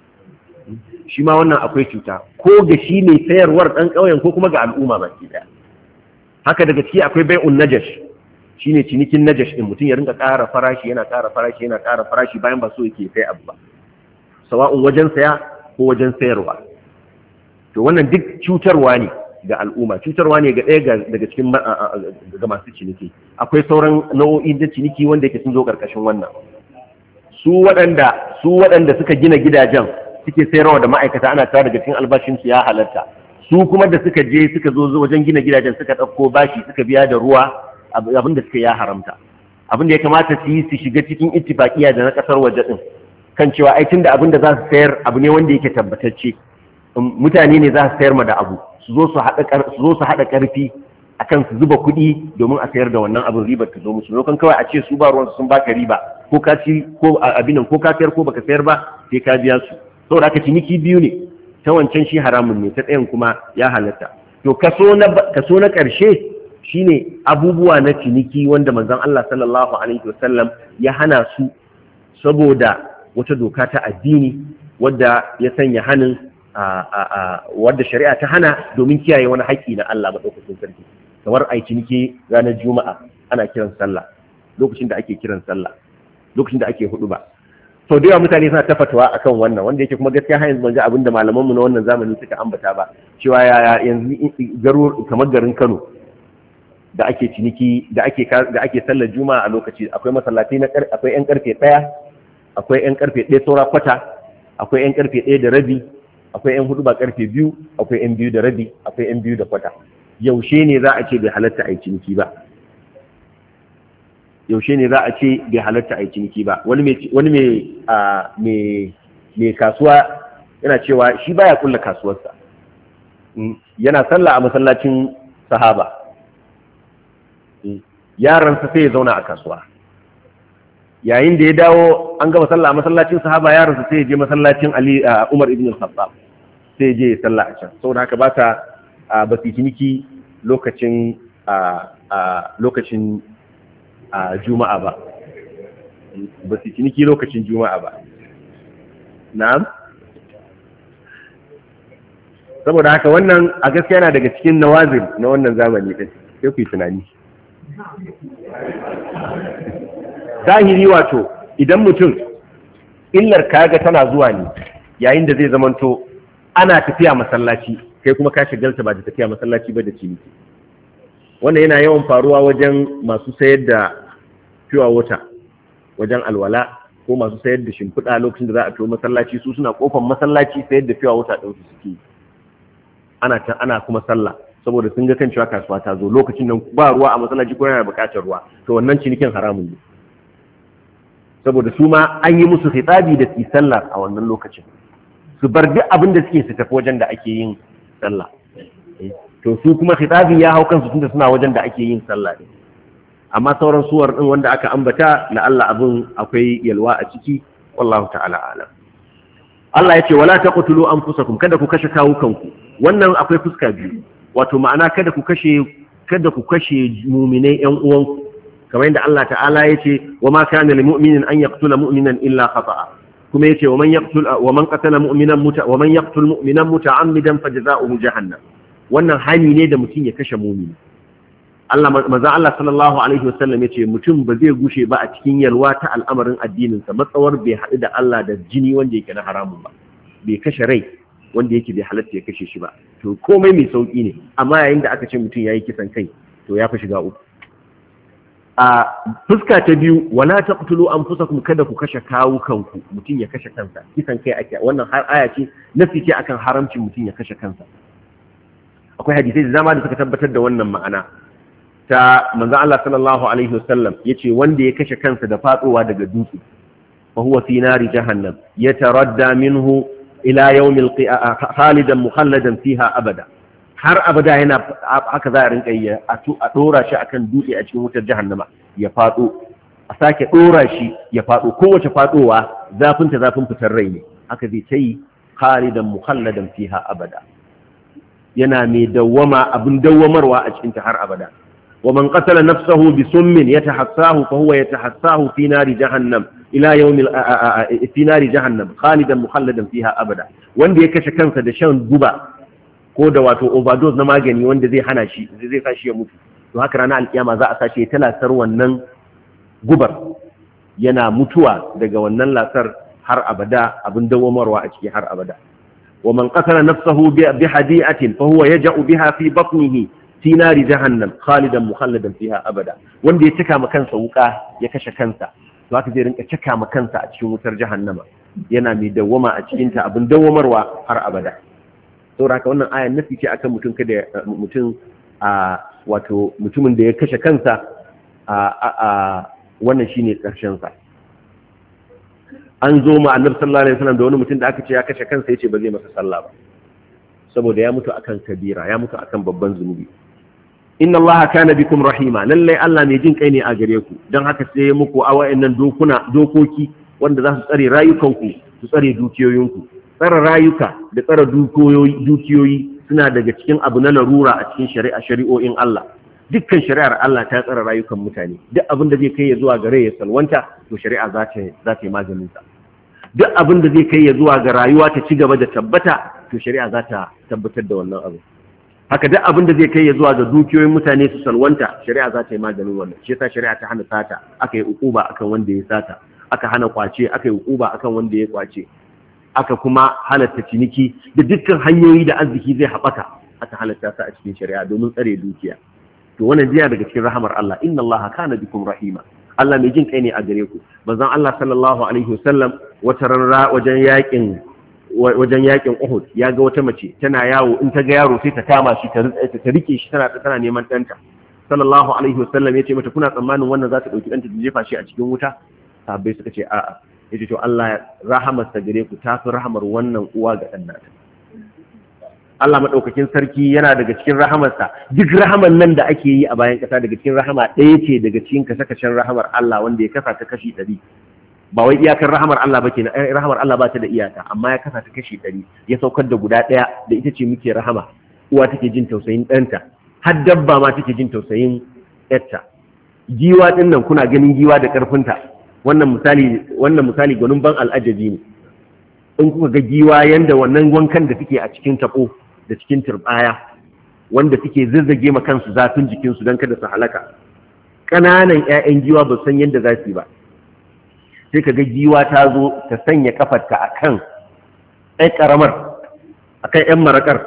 Speaker 1: Shi ma wannan akwai cuta ko ga shi mai sayarwar dan ƙauyen ko kuma ga al'umma baki daya. Haka daga ciki akwai bai'un najash, shine cinikin najash din, mutum ya rinka ƙara farashi yana ƙara farashi yana ƙara farashi bayan ba so yake kai abu ba, sawa'un wajen saya ko wajen sayarwa. To wannan duk cutarwa ne ga al'umma, cutarwa ne ga ɗaya daga cikin ga masu ciniki. Akwai sauran nau'o'in da ciniki wanda yake sun zo ƙarƙashin wannan. Su waɗanda su waɗanda suka gina gidajen suke sayarwa da ma'aikata ana tare daga cikin albashinsu ya halarta. Su kuma da suka je suka zo wajen gina gidajen suka ɗauko bashi suka biya da ruwa, abin da suka ya haramta. Abin da ya kamata su yi su shiga cikin ittifaqiya da na ƙasar waje ɗin kan cewa ai tunda abin da za su sayar abu ne wanda yake tabbatacce, mutane ne za su sayar ma da abu, su zo su haɗa ƙarfi akan su zuba kuɗi domin a sayar da wannan abin, ribar ta zo musu. Lokacin kawai a ce su ba ruwansu sun baka riba, ko ka ci ko abinan ko ka sayar ko baka sayar ba sai ka biya su. Saboda haka ciniki biyu ne, ta wancan shi haramun ne, ta ɗayan kuma ya halatta. To kaso na kaso na ƙarshe shine abubuwa na ciniki wanda manzon Allah sallallahu alaihi wasallam ya hana su saboda wata doka ta addini wadda ya sanya hanin wadda shari'a ta hana domin kiyaye wani haƙƙi na Allah madaukakin sarki, kamar ai ciniki ranar juma'a ana kiran sallah, lokacin da ake kiran sallah, lokacin da ake hudu ba. To da yawa mutane suna tafatawa akan wannan, wanda yake kuma gaskiya har yanzu ban ji abin da malaman mu na wannan zamani suka ambata ba, cewa ya yanzu garo kamar garin Kano da ake ciniki da ake da ake sallar juma'a a lokaci, akwai masallatai na akwai yan karfe ɗaya, akwai yan karfe ɗaya saura kwata, akwai yan karfe ɗaya da rabi, akwai yan hudu ba karfe biyu, akwai yan biyu da rabi, akwai yan biyu da kwata. Yaushe ne za a ce bai halatta a yi ciniki ba? Yaushe ne za a ce bai halatta a yi ciniki ba? Wani mai wani mai mai kasuwa yana cewa shi baya kulla kasuwarsa, yana sallah a masallacin sahaba, yaransa sai ya zauna a kasuwa. Yayin da ya dawo an gama sallah a masallacin sahaba, yaransa sai ya je masallacin Ali Umar ibn al-Khattab, sai ya je ya sallah a can. Saboda haka ba ta ba su ciniki lokacin lokacin juma'a ba, ba su ciniki lokacin juma'a ba. Na'am. Saboda haka wannan a gaskiya yana daga cikin nawazil na wannan zamani din, sai ku yi tunani. Zahiri wato idan mutum illar kaga tana zuwa ne yayin da zai zamanto ana tafiya masallaci, kai kuma ka shigalta ba da tafiya masallaci ba da ciniki. Wannan yana yawan faruwa wajen masu sayar da pure water wajen alwala, ko masu sayar da shimfiɗa lokacin da za a tuwo masallaci, su suna kofar masallaci sayar da pure water ɗin su suke, ana ana kuma sallah, saboda sun ga kan cewa kasuwa ta zo, lokacin nan ba ruwa a masallaci ko yana buƙatar ruwa, to wannan cinikin haramun ne, saboda su ma an yi musu hitabi da su sallar a wannan lokacin, su bar duk abin da suke su tafi wajen da ake yin sallah. To su kuma hitabi ya hau kansu tunda suna wajen da ake yin sallah ne. Amma sauran suwar din wanda aka ambata la Allah abin akwai yalwa a ciki, wallahu ta'ala alam. Allah ya ce wala taqtulu anfusakum, kada ku kashe kawukanku. Wannan akwai fuska biyu, wato ma'ana kada ku kashe kada ku kashe mu'minai ƴan uwanku, kamar yadda Allah ta'ala ya ce wa ma kana lil mu'minin an yaqtula mu'minan illa khata'a, kuma yace wa man yaqtul wa man qatala mu'minan muta wa man yaqtul mu'minan muta'ammidan fajza'uhu jahannam. Wannan hani ne da mutum ya kashe mu'mini. Allah manzo Allah sallallahu alaihi wasallam yace mutum ba zai gushe ba a cikin yalwa ta al'amarin addinin sa matsawar bai haɗu da Allah da jini wanda yake na haramun ba, bai kashe rai wanda yake bai halatta ya kashe shi ba. to komai mai sauki ne, amma yayin da aka ce mutum yayi kisan kai to ya fi shiga uku. A fuska ta biyu, wala taqtulu anfusakum, kada ku kashe kawukanku, mutum ya kashe kansa, kisan kai ake. Wannan har aya ce nafi ce akan haramcin mutum ya kashe kansa. Akwai hadisai da dama da suka tabbatar da wannan ma'ana. Ta manzo Allah sallallahu alaihi wasallam yace wanda ya kashe kansa da fatsowa daga dutse fa huwa fi nari jahannam yataradda minhu ila yawmil qiyamah khalidan mukhalladan fiha abada. Har abada yana haka za a rinka yi a dora shi akan dutse a cikin wutar jahannama ya fado, a sake dora shi ya fado, kowace fadowa zafin ta zafin fitar rai ne, haka zai tayi khalidan mukhalladan fiha abada, yana mai dawwama abin dawwamarwa a cikin ta har abada. wa man qatala nafsahu bi summin yatahassahu fa huwa yatahassahu fi nari jahannam ila yawm fi nari jahannam khalidan mukhalladan fiha abada. Wanda ya kashe kansa da shan guba ko da wato overdose na magani wanda zai hana shi, zai sa shi ya mutu, to haka ranar alkiyama za a sashi ya ta lasar wannan gubar, yana mutuwa daga wannan lasar har abada, abin dawomarwa a ciki har abada. wa man qatala nafsahu bi hadi'atin fa huwa yaj'u biha fi batnihi fi nari jahannam khalidan mukhalladan fiha abada. Wanda ya cika ma kansa wuka ya kashe kansa, to haka zai rinka cika ma kansa a cikin wutar jahannama, yana mai dawwama a cikin ta, abin dawomarwa har abada. saboda haka wannan ayan nafi ce akan mutum kada mutum a wato mutumin da ya kashe kansa a a wannan shine karshen sa. An zo ma annabi sallallahu alaihi wasallam da wani mutum da aka ce ya kashe kansa, yace ba zai masa sallah ba saboda ya mutu akan kabira, ya mutu akan babban zunubi. Inna allaha kana bikum rahima, lalle Allah mai jin kai ne a gare ku, dan haka sai muku a wayannan dokuna dokoki wanda za su tsare rayukanku, su tsare dukiyoyinku. Tsara rayuka da tsara dukiyoyi suna daga cikin abu na larura a cikin shari'a shari'o'in Allah. Dukkan shari'ar Allah ta tsara rayukan mutane, duk abin da zai kai ya zuwa ga rai ya salwanta, to shari'a za ta za ta yi maganin sa. Duk abin da zai kai ya zuwa ga rayuwa ta ci gaba da tabbata, to shari'a za ta tabbatar da wannan abu. Haka duk abin da zai kai ya zuwa ga dukiyoyin mutane su salwanta, shari'a za ta yi maganin wannan. Shi yasa shari'a ta hana sata, aka yi ukuba akan wanda ya sata, aka hana kwace, aka yi ukuba akan wanda ya kwace. Aka kuma halatta ciniki da dukkan hanyoyi da arziki zai haɓaka, aka halatta su a cikin shari'a domin tsare dukiya. To wannan jiya daga cikin rahamar Allah, inna Allah kana bikum rahima, Allah mai jin kai ne a gare ku. Manzon Allah sallallahu alaihi wasallam wata ranra wajen yakin wajen yakin Uhud ya ga wata mace tana yawo, in ta ga yaro sai ta kama shi ta ta rike shi, tana tana neman danta. Sallallahu alaihi wasallam ya ce mata, kuna tsammanin wannan za ta dauki danta ta jefa shi a cikin wuta? Sahabbai suka ce a'a. Yace to Allah rahamarsa gare ku tafi rahamar wannan uwa ga ɗan nata. Allah madaukakin sarki yana daga cikin rahamarsa, duk rahamar nan da ake yi a bayan kasa daga cikin rahama ɗaya ce daga cikin kashe-kashen rahamar Allah wanda ya kasa ta kashi ɗari. Ba wai iyakar rahamar Allah ba kenan, rahamar Allah ba ta da iyaka, amma ya kasa ta kashi ɗari, ya saukar da guda ɗaya da ita ce muke rahama. Uwa take jin tausayin ɗanta, har dabba ma take jin tausayin ƴarta. Giwa ɗin nan kuna ganin giwa da ƙarfinta, wannan misali wannan misali gwanin ban al'ajabi ne. In kuka ga giwa yanda wannan wankan da suke a cikin tabo da cikin turbaya, wanda suke zazzage ma kansu zafin jikinsu don kada su halaka, ƙananan 'ya'yan giwa ba san yadda za su yi ba. Sai ka ga giwa ta zo ta sanya kafarta a kan ɗan ƙaramar, a kan 'yan maraƙar,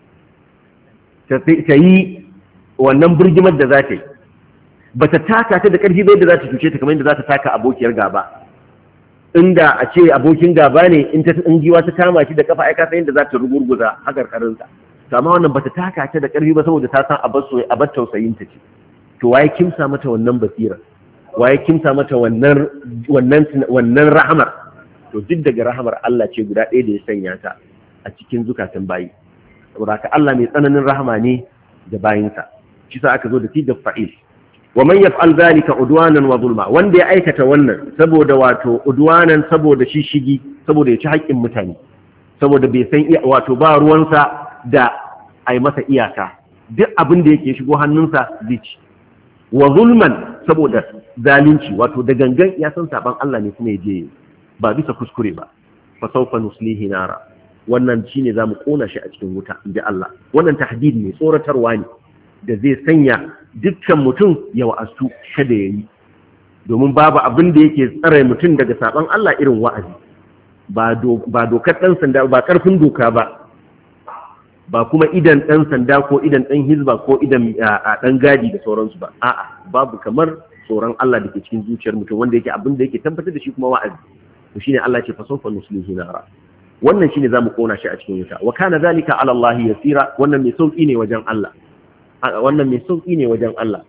Speaker 1: ta yi wannan birgimar da za ta yi, ba ta taka ta da ƙarfi bai da za ta cuce ta kamar yadda za ta taka abokiyar gaba. Inda a ce abokin gaba ne, in ta in giwa ta kama shi da kafa, ai ka san yadda za ta rugurguza hakarkarinsa. To amma wannan ba ta taka ta da ƙarfi ba saboda ta san abar soyayya, abar tausayin ta ce. To waye kimsa mata wannan basira, waye kimsa mata wannan wannan wannan rahamar? To duk daga rahamar Allah ce guda ɗaya da ya sanya ta a cikin zukatan bayi. Saboda haka Allah mai tsananin rahama ne da bayinsa. Shi sa aka zo da sigar fa'il. Wa man yaf'al dhalika udwanan wa zulma, wanda ya aikata wannan saboda wato udwanan, saboda shishigi, saboda ya ci haƙƙin mutane, saboda bai san wato ba ruwansa da ai masa iyaka, duk abin da yake shigo hannunsa zai ci. Wa zulman, saboda zalunci, wato da gangan ya san saban Allah ne kuma ya je ba bisa kuskure ba. Fa sawfa nuslihi nara, wannan shine zamu kona shi a cikin wuta inda Allah. Wannan tahdid ne, tsoratarwa ne da zai sanya dukkan mutum ya wa'astu kada ya yi, domin babu abin da yake tsare mutum daga saban Allah irin wa'azi. Ba dokar ɗan sanda, ba ƙarfin doka ba, ba kuma idan ɗan sanda ko idan ɗan hizba ko idan ɗan gadi da sauransu ba, a'a babu kamar tsoron Allah da ke cikin zuciyar mutum wanda yake abin da yake tabbatar da shi kuma wa'azi. To shine Allah ce fa sawfa nuslihi nara, wannan shine zamu kona shi a cikin wuta. Wa kana zalika ala Allah yasira, wannan mai sauki ne wajen Allah, wannan mai sauki ne wajen Allah.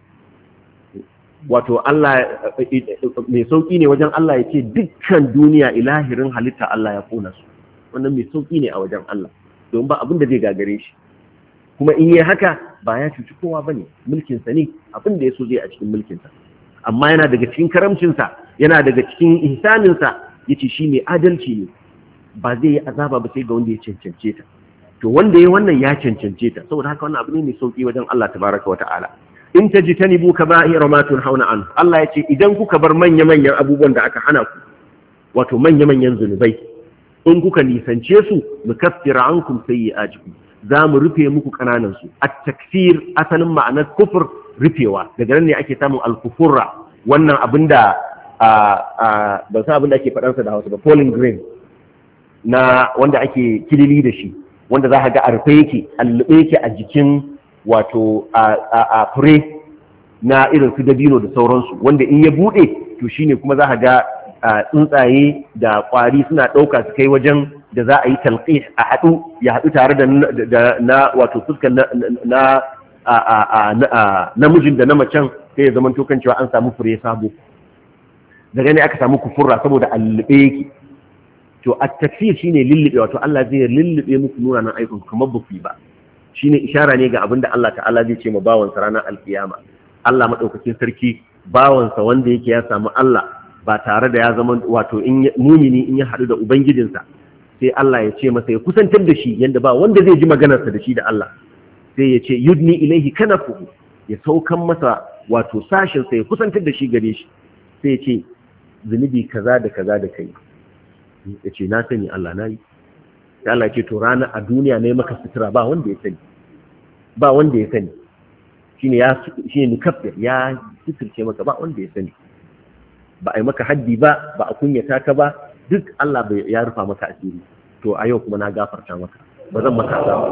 Speaker 1: Wato Allah mai sauki ne wajen Allah ya ce dukkan duniya ilahirin halitta Allah ya kona su, wannan mai sauki ne a wajen Allah, don ba abin da zai gagare shi. Kuma in yi haka ba ya cuci kowa bane, mulkinsa ne, abin da ya so zai a cikin mulkinsa. Amma yana daga cikin karamcinsa, yana daga cikin ihsaninsa, yace shi mai adalci ne, ba zai yi azaba ba sai ga wanda ya cancance ta. To wanda ya wannan ya cancance ta, saboda haka wannan abu ne mai sauki wajen Allah tabaraka wa ta'ala. In tajtanibu kaba'ira ma tunhauna an, Allah yace idan kuka bar manya-manyan abubuwan da aka hana ku, wato manya-manyan zunubai, in kuka nisance su, nukaffira ankum sayyi'atikum, za mu rufe muku kananan su. At-takfir asalin ma'anar kufur rufewa, daga nan ne ake samun al-kufurra, wannan abinda ban san abinda ake faɗansa da Hausa ba, polling grain na wanda ake kilili da shi, wanda za ka ga a rufe yake, a lube yake a jikin wato a fure na irin su dabino da sauransu, wanda in ya bude to shine kuma za ka ga tsuntsaye da kwari suna ɗauka su kai wajen da za a yi talqih a haɗu ya haɗu tare da na wato fuskan na namijin da na macen, sai ya zama tokan cewa an samu fure sabo. Daga ne aka samu kufurra saboda allube yake. To at-takfir shine lullube, wato Allah zai lullube muku nuna nan aikun kamar ba ku yi ba. Shine ishara ne ga abinda Allah ta'ala zai ce ma bawansa ranar alkiyama. Allah madaukakin sarki bawansa wanda yake ya samu Allah ba tare da ya zama wato in mumini in ya haɗu da ubangijinsa, sai Allah ya ce masa ya kusantar da shi yanda ba wanda zai ji maganarsa da shi da Allah. Sai ya ce yudni ilaihi kanafuhu, ya saukan masa wato sashin sa ya kusantar da shi gare shi. Sai ya ce zunubi kaza da kaza da kai, ya ce na sani Allah na yi. Sai Allah ya ce to rana a duniya ne maka sutura ba wanda ya sani, ba wanda ya sani, shine ya shine nikaffir, ya suturce maka ba wanda ya sani, ba a yi maka haddi ba, ba a kunyata ka ba, duk Allah bai ya rufa maka asiri. To a yau kuma na gafarta maka, ba zan maka azaba.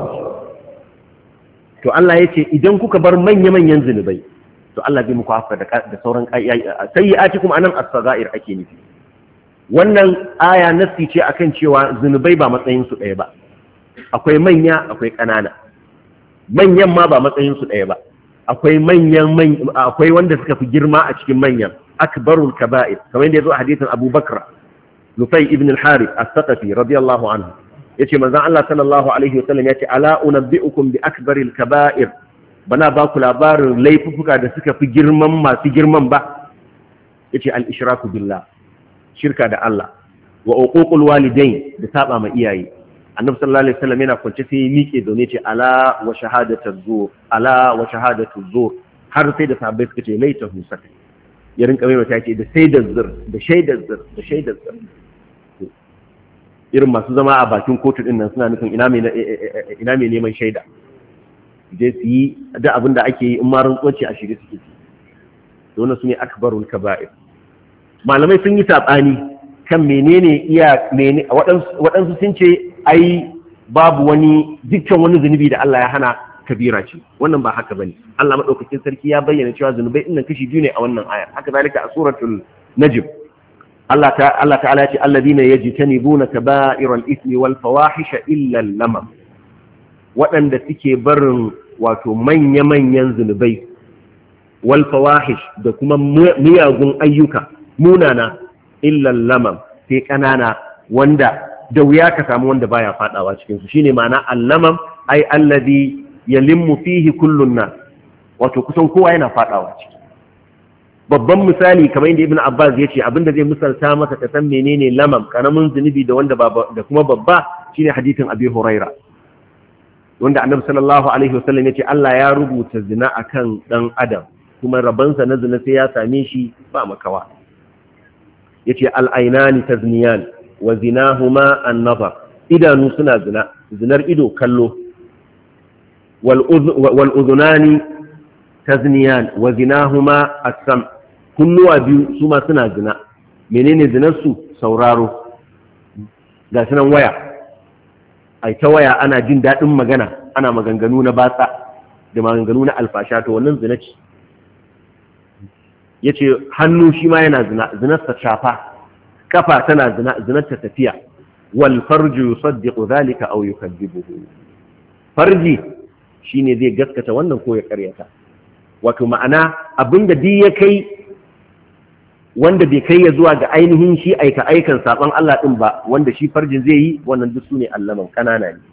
Speaker 1: To Allah ya ce idan kuka bar manya-manyan zunubai, to Allah zai muku hafa da sauran sayyi'ati, kuma anan as-sagair ake nufi. Wannan aya nassi ce akan cewa zunubai ba matsayin su ɗaya ba, akwai manya akwai ƙanana. Manyan ma ba matsayin su ɗaya ba, akwai manyan akwai wanda suka fi girma a cikin manyan, akbarul kaba'ir, kamar yadda ya zo a hadisin Abu Bakr Nufay ibn al-Harith as-Saqafi radiyallahu anhu, yace manzon Allah sallallahu alaihi wasallam yace ala unabbiukum bi akbaril kaba'ir, bana ba ku labarin laifuka da suka fi girman masu girman ba. Yace al-ishraku billah, shirka da Allah, wa uququl walidain, da saba ma iyaye. Annabi sallallahu alaihi wasallam yana kwance sai ya miƙe zaune ce ala wa shahadatu zur, ala wa shahadatu zur, har sai da sahabbai suka ce laita husaka, ya rinka mai mata ce da shaidar zur, da shaidar zur, da shaidar zur. Irin masu zama a bakin kotu din nan suna nufin ina mai ina mai neman shaida, je su yi da abin da ake yi in ma rantsuwa ce a shirye suke ci. To wannan sune akbarul kaba'ir. Malamai sun yi sabani kan menene iya mene, waɗansu sun ce ai babu wani dukkan wani zunubi da Allah ya hana kabira ce, wannan ba haka bane. Allah madaukakin sarki ya bayyana cewa zunubai din nan kashi biyu ne a wannan aya. Haka zalika a suratul najm Allah ta Allah ta'ala ya ce alladhina yajtanibuna kaba'iral ithmi wal fawahisha illa al-lamam, waɗanda suke barin wato manya-manyan zunubai, wal fawahish, da kuma miyagun ayyuka munana, illa al-lamam, sai kanana wanda da wuya ka samu wanda baya fadawa cikin su. Shine ma'ana al-lamam ai alladhi yalimmu fihi kullun nas, wato kusan kowa yana fadawa ciki. Babban misali kamar inda Ibn Abbas ya ce abinda zai misalta maka ka san menene lamam, karamin zunubi da wanda da kuma babba, shine hadisin Abi Huraira wanda Annabi sallallahu alaihi wasallam ya ce Allah ya rubuta zina akan dan adam, kuma rabansa na zina sai ya same shi ba makawa. Yace al-ainani tazniyan wa zinahuma an-nazar, idanu suna zina, zinar ido kallo, wal udhunani tazniyan wa zinahuma as-sam, kunnuwa biyu su ma suna zina. Menene zinar su? Sauraro, ga sunan waya, ai ta waya ana jin daɗin magana, ana maganganu na batsa da maganganu na alfasha to wannan zina ce. Yace hannu shi ma yana zina, zinar ta shafa, kafa tana zina, zinar ta tafiya. Wal farju yusaddiqu dhalika aw yukadibuhu. Farji shine zai gaskata wannan ko ya karyata. Wato ma'ana abinda duk ya kai wanda bai kai ya zuwa ga ainihin shi aika aikan saban Allah din ba, wanda shi farjin zai yi wannan duk sune allaman kanana ne.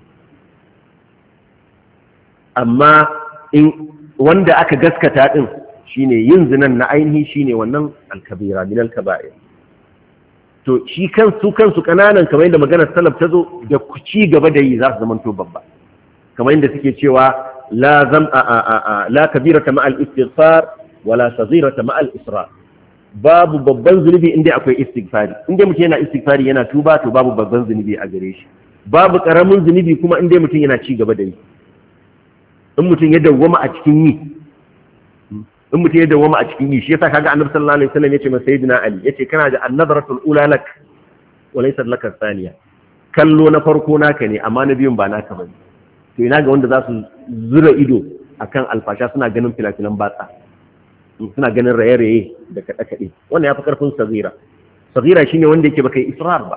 Speaker 1: Amma in wanda aka gaskata din shine yin zinan na ainihi shine wannan alkabira min alkaba'ir. To shi kansu kansu kananan kamar yadda maganar salaf ta zo da ku ci gaba da yi za su zama to babba, kamar yadda suke cewa la zam a a a la kabirata ma al istighfar wala saghirata ma al israr. Babu babban zunubi inda akwai istighfari, inda mutum yana istighfari yana tuba to babu babban zunubi a gare shi. Babu karamin zunubi kuma inda mutum yana ci gaba da yi, in mutum ya dawwama a cikin yi in mutum ya dawwama a cikin yi shi yasa kaga annabi sallallahu alaihi wasallam yace masa sayyidina ali yace kana da an-nadratul ula lak wa laysa lak ath-thaniya. Kallo na farko naka ne amma na biyun ba naka bane. To ina ga wanda za su zura ido akan alfasha suna ganin filafilan batsa, suna ganin raye-raye da kaɗe-kaɗe, wannan ya fi ƙarfin sagira. Sagira shine wanda yake baka yi israr ba.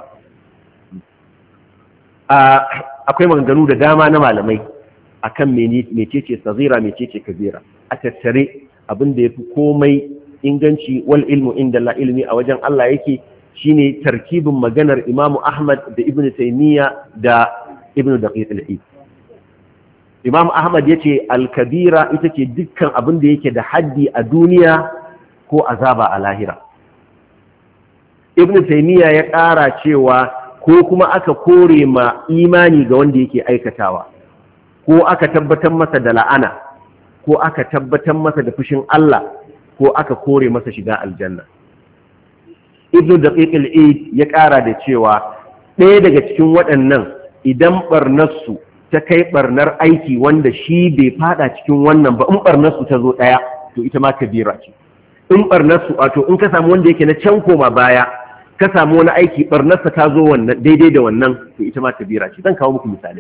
Speaker 1: Akwai maganganu da dama na malamai akan mecece sagira mecece kabira. A tattare abin da ya fi komai inganci wal ilmu inda la ilmi a wajen Allah yake shine tarkibin maganar Imam Ahmad da Ibn Taymiyyah da Ibn Daqiq al-Eid. Imam Ahmad yace al-kabira ita ce dukkan abin da yake da haddi a duniya ko azaba a lahira. Ibn Taymiyyah ya ƙara cewa ko kuma aka kore ma imani ga wanda yake aikatawa, ko aka tabbatar masa da la'ana, ko aka tabbatar masa da fushin Allah, ko aka kore masa shiga aljanna. Ibn Daqiq al-Eid ya ƙara da cewa ɗaya daga cikin waɗannan idan barnarsu ta kai barnar aiki wanda shi bai fada cikin wannan ba, in barnarsu ta zo ɗaya to ita ma kabira ce. In barnarsu wato in ka samu wanda yake na can koma baya ka samu wani aiki barnarsa ta zo wannan daidai da wannan to ita ma kabira ce. Zan kawo muku misalai.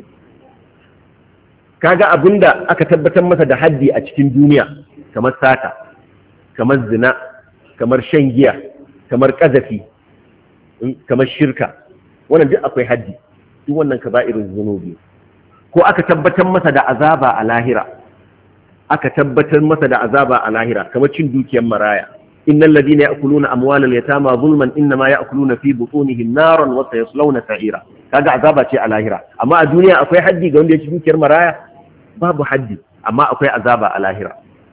Speaker 1: Kaga abinda aka tabbatar masa da haddi a cikin duniya kamar sata, kamar zina, kamar shan giya, kamar kazafi, kamar shirka, wannan duk akwai haddi, duk wannan kaba'irul zunubi. Ko aka tabbatar masa da azaba a lahira, aka tabbatar masa da azaba a lahira kamar cin dukiyar maraya. Innal ladina ya'kuluna amwalal yatama zulman innama ya'kuluna fi butunihim naran wa sayaslawna sa'ira. Kaga azaba ce a lahira, amma a duniya akwai haddi ga wanda ya ci dukiyar maraya? Babu haddi, amma akwai azaba a lahira.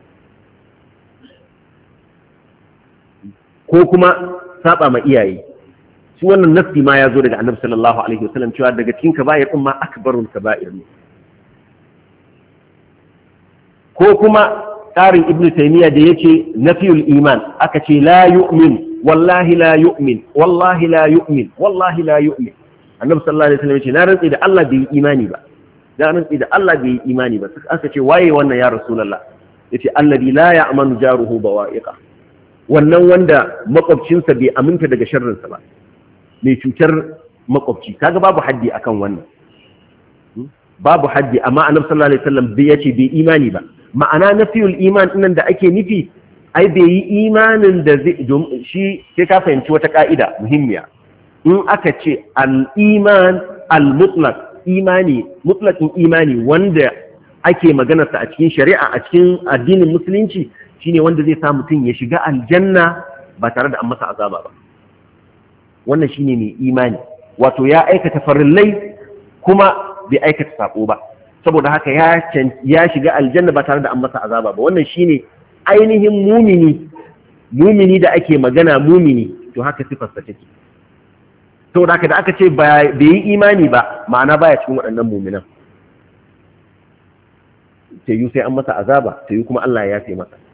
Speaker 1: Ko kuma saba ma iyaye, shi wannan nafsi ma ya zo daga annabi sallallahu alaihi wasallam cewa daga cikin kaba'ir din ma akbarul kaba'ir ne. Ko kuma tsarin ibnu taymiya da yace nafiyul iman, aka ce la yu'min wallahi la yu'min wallahi la yu'min wallahi la yu'min. Annabi sallallahu alaihi wasallam yace na rantsi da Allah bai yi imani ba, na rantsi da Allah bai yi imani ba. Aka ce waye wannan ya rasulullah? Yace alladhi la ya'manu jaruhu bawa'iqa, wannan wanda makwabcinsa bai aminta daga sharrinsa ba, mai cutar makwabci. Kaga babu haddi akan wannan, babu haddi, amma annabi sallallahu alaihi wasallam bai yace bai imani ba. Ma'ana nafiyul iman nan da ake nufi ai bai yi imanin da zai shi. Sai ka fahimci wata ka'ida muhimmiya. In aka ce al-iman al-mutlaq, imani mutlaqin imani wanda ake maganarsa a cikin shari'a, a cikin addinin musulunci, shine wanda zai sa mutum ya shiga aljanna ba tare da an masa azaba ba. Wannan shine mai imani, wato ya aikata farillai kuma bai aikata sako ba, saboda haka ya ya shiga aljanna ba tare da an masa azaba ba. Wannan shine ainihin mumini, mumini da ake magana mumini, to haka sifarsa take. Saboda haka da aka ce bai yi imani ba, ma'ana baya cikin waɗannan muminan. Sai yi sai an masa azaba, sai yi kuma Allah ya yafe masa.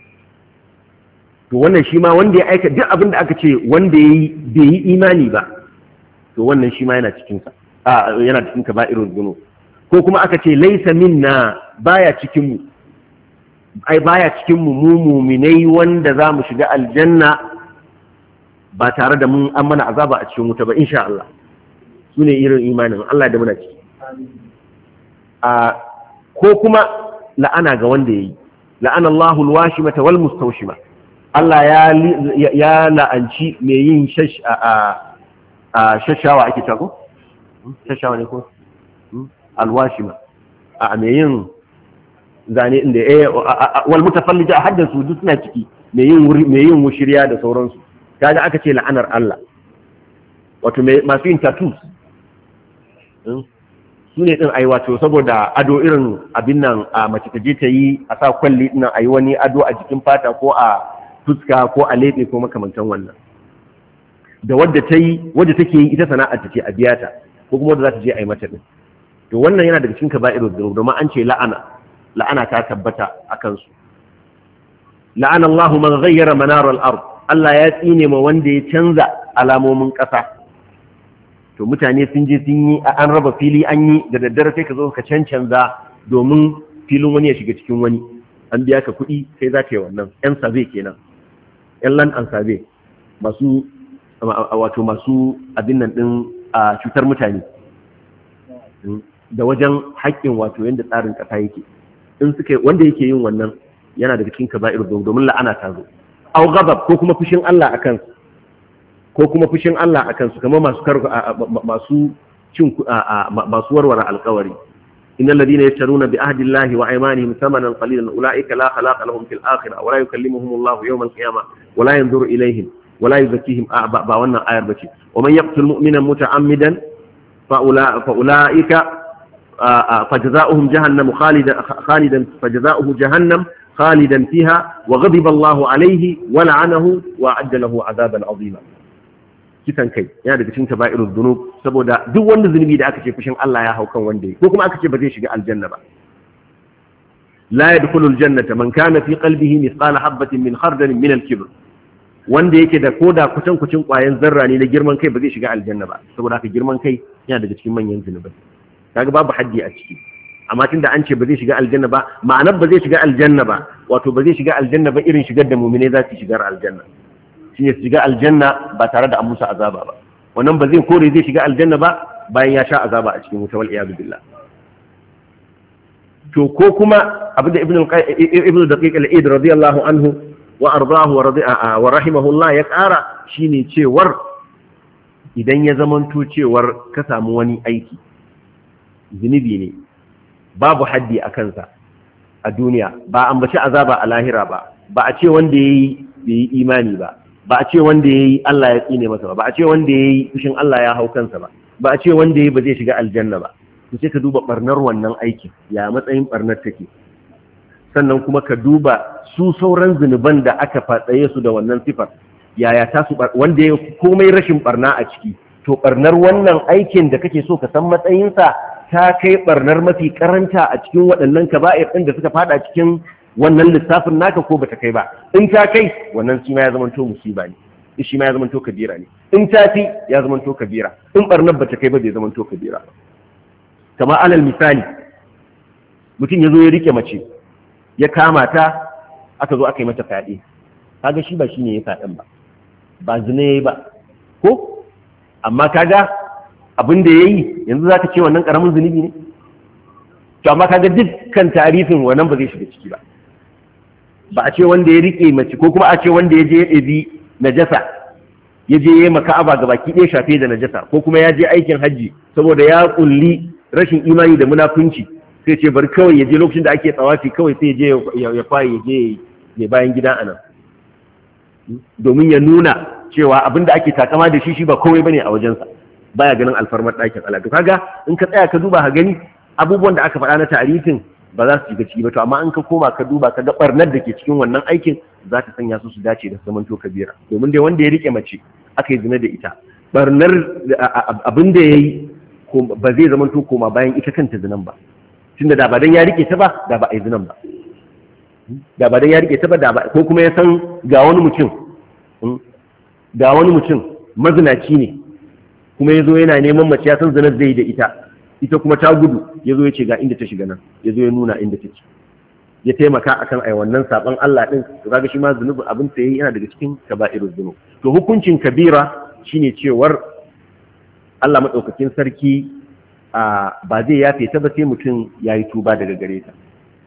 Speaker 1: To wannan shi ma wanda ya aika duk abin da aka ce wanda ya bai yi imani ba, to wannan shi ma yana cikin sa, a yana cikin kaba'irul dhunub. Ko kuma aka ce laisa minna, baya cikin mu, ai baya cikin mu mu mu'minai wanda za mu shiga aljanna ba tare da mun an mana azaba a cikin wuta ba insha Allah. Sune irin imanin Allah da muna ciki. A ko kuma la'ana ga wanda yayi la'ana Allahu al-washimata wal mustawshima Allah ya ya la'anci mai yin shash a a shashawa ake ta ko shashawa ne ko al-washima a mai yin zane inda eh wal mutafallija haddasu duk suna ciki mai yin mai yin mushriya da sauransu kaga aka ce la'anar Allah wato masu yin tattoos su ne din ai wato saboda ado irin abin nan a mace ta je ta yi a sa kwalli din a yi wani ado a jikin fata ko a fuska ko a lebe ko makamantan wannan da wadda ta yi wadda take yi ita sana'ar ta ce a biya ta ko kuma wadda za ta je a yi mata din to wannan yana daga cikin kaba'irul dhunub domin an ce la'ana la'ana ta tabbata a kansu la'ana Allahu man ghayyara manar al-ard Allah ya tsine ma wanda ya canza alamomin ƙasa to mutane sun je sun yi an raba fili an yi da daddare sai ka zo ka cancanza domin filin wani ya shiga cikin wani an biya ka kuɗi sai za ka yi wannan yan sabe kenan yan land and sabe masu wato masu abin nan din a cutar mutane da wajen haƙƙin wato yadda tsarin ƙasa yake in suka wanda yake yin wannan yana daga cikin kaba'ir domin la'ana ta zo aw ghadab ko kuma fushin Allah akan su ko kuma fushin Allah akan su kamar masu masu cin masu warware alƙawari innal ladina yashtaruna bi ahdi Allahi wa aymanihim thamanan qalilan ulaika la khalaqa lahum fil akhirah wa la yukallimuhum Allahu yawm al-qiyamah wa la yanzuru ilayhim wa la yuzakkihim ba wannan ayar bace wa man yaqtul mu'mina muta'ammidan fa ulaika فجزاؤهم جهنم خالدا خالدا فجزاؤه جهنم خالدا فيها وغضب الله عليه ولعنه وأعد له عذابا عظيما kisan kai yana daga cikin kaba'irul dhunub saboda duk wanda zunubi da aka ce fushin Allah ya hau kan wanda ko kuma aka ce ba zai shiga aljanna ba la yadkhulul jannata man kana fi qalbihi mithqala habatin min khardalin min al-kibr wanda yake da koda kucin kucin kwayan zarra ne na girman kai ba zai shiga aljanna ba saboda haka girman kai yana daga cikin manyan zunubai kaga babu haddi a ciki amma tunda an ce ba zai shiga aljanna ba ma'anar ba zai shiga aljanna ba wato ba zai shiga aljanna ba irin shigar da mu'mine za su shigar aljanna shine su shiga aljanna ba tare da an musu azaba ba wannan ba zai kore zai shiga aljanna ba bayan ya sha azaba a cikin wuta wal iyad billah to ko kuma abinda ibnu ibnu daqiq al-eid radiyallahu anhu wa ardahu wa radi'a wa rahimahullah ya kara shine cewar idan ya zamanto cewar ka samu wani aiki zunubi ne babu haddi a kansa a duniya ba ambaci azaba a lahira ba ba a ce wanda yayi bai yi imani ba ba a ce wanda yayi Allah ya tsine masa ba ba a ce wanda yayi fushin Allah ya hau kansa ba ba a ce wanda yayi ba zai shiga aljanna ba to sai ka duba barnar wannan aikin ya matsayin barnar take sannan kuma ka duba su sauran zunuban da aka fatsaye su da wannan sifar yaya ta su wanda ya komai rashin barna a ciki to barnar wannan aikin da kake so ka san matsayinsa ta kai barnar mafi karanta a cikin waɗannan kaba'ir ɗin da suka fada cikin wannan lissafin naka ko bata kai ba in ta kai wannan shi ma ya zama to musiba ne shi ma ya zama to kabira ne in ta fi ya zama to kabira in barnar bata kai ba bai zama to kabira kama alal misali mutum ya zo ya rike mace ya kama ta aka zo aka yi mata fyaɗe kaga shi ba shine ya fyaɗen ba ba zina yayi ba ko amma kaga abin da ya yi yanzu za ka ce wannan ƙaramin zunubi ne to amma kaga dukkan tarifin wannan ba zai shiga ciki ba ba a ce wanda ya riƙe mace ko kuma a ce wanda ya je ya ɗabi najasa ya je ya yi maka'aba ga baki ɗaya shafe da najasa ko kuma ya je aikin hajji saboda ya ƙulli rashin imani da munafunci sai ce bari kawai ya je lokacin da ake tsawafi kawai sai ya je ya kwaye ya je ya bayan gida a nan domin ya nuna cewa abin da ake takama da shi shi ba komai bane a wajensa baya ganin alfarmar ɗakin Allah to kaga in ka tsaya ka duba ka gani abubuwan da aka faɗa na tarifin ba za su shiga ciki ba to amma in ka koma ka duba ka ga barnar da ke cikin wannan aikin za ta sanya su su dace da zamanto kabira domin dai wanda ya rike mace aka yi zina da ita barnar abin da ya yi ba zai zamanto koma bayan ita kanta zinan ba tunda da ba dan ya rike ta ba da ba a yi zinan ba da ba dan ya rike ta ba da ba ko kuma ya san ga wani mutum ga wani mutum mazinaci ne kuma ya zo yana neman mace ya san zinar zai da ita ita kuma ta gudu ya zo ya ce ga inda ta shiga nan ya zo ya nuna inda ta ce ya taimaka akan ai wannan saban Allah din to kaga shi ma zunubin abin da yayi yana daga cikin kaba'irul zunub to hukuncin kabira shine cewar Allah madaukakin sarki ba zai yafe ta ba sai mutum yayi tuba daga gare ta.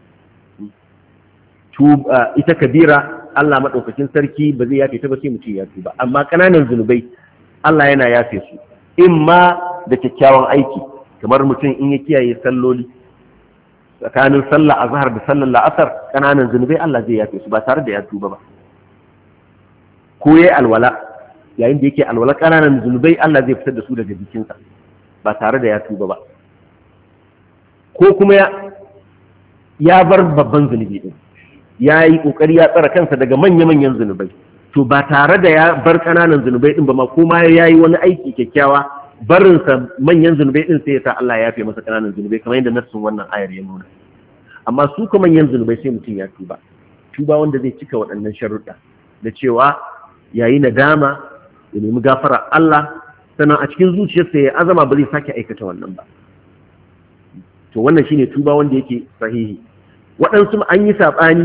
Speaker 1: Ita kabira Allah madaukakin sarki ba zai yafe ta ba sai mutum ya tuba, amma kananan zunubai Allah yana yafe su imma da kyakkyawan aiki, kamar mutum in ya kiyaye salloli tsakanin sallah azhar da sallar la'asar, kananan zunubai Allah zai yafe su ba tare da ya tuba ba. Ko yayi alwala, yayin da yake alwala kananan zunubai Allah zai fitar da su daga jikinsa ba tare da ya tuba ba. Ko kuma ya ya bar babban zunubi din, ya yi kokari ya tsara kansa daga manya-manyan zunubai, to ba tare da ya bar kananan zunubai din ba ma, kuma ya yi wani aiki kyakkyawa, barinsa manyan zunubai din sai ya sa Allah ya yafe masa kananan zunubai, kamar yadda nassin wannan ayar ya nuna. Amma su kuma manyan zunubai sai mutum ya tuba, tuba wanda zai cika waɗannan sharuɗa da cewa yayi nadama, ya nemi gafara Allah, sannan a cikin zuciyarsa ya azama ba zai sake aikata wannan ba. To wannan shine tuba wanda yake sahihi. Waɗansu an yi saɓani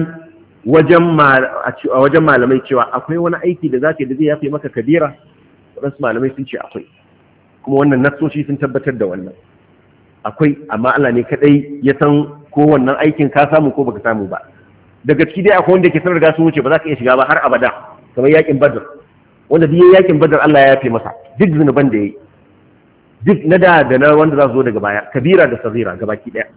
Speaker 1: wajen malamai cewa akwai wani aiki da zaka da zai yafe maka kabira. Waɗansu malamai sun ce akwai, kuma wannan nassoshi sun tabbatar da wannan akwai, amma Allah ne kadai ya san ko wannan aikin ka samu ko baka samu ba. Daga ciki dai akwai wanda ke sanar da sun wuce ba za ka iya shiga ba har abada, kamar yakin Badr, wanda duk yakin Badr Allah ya yafe masa duk zunuban da yayi, duk na da da na wanda za su zo daga baya, kabira da saghira gabaki daya.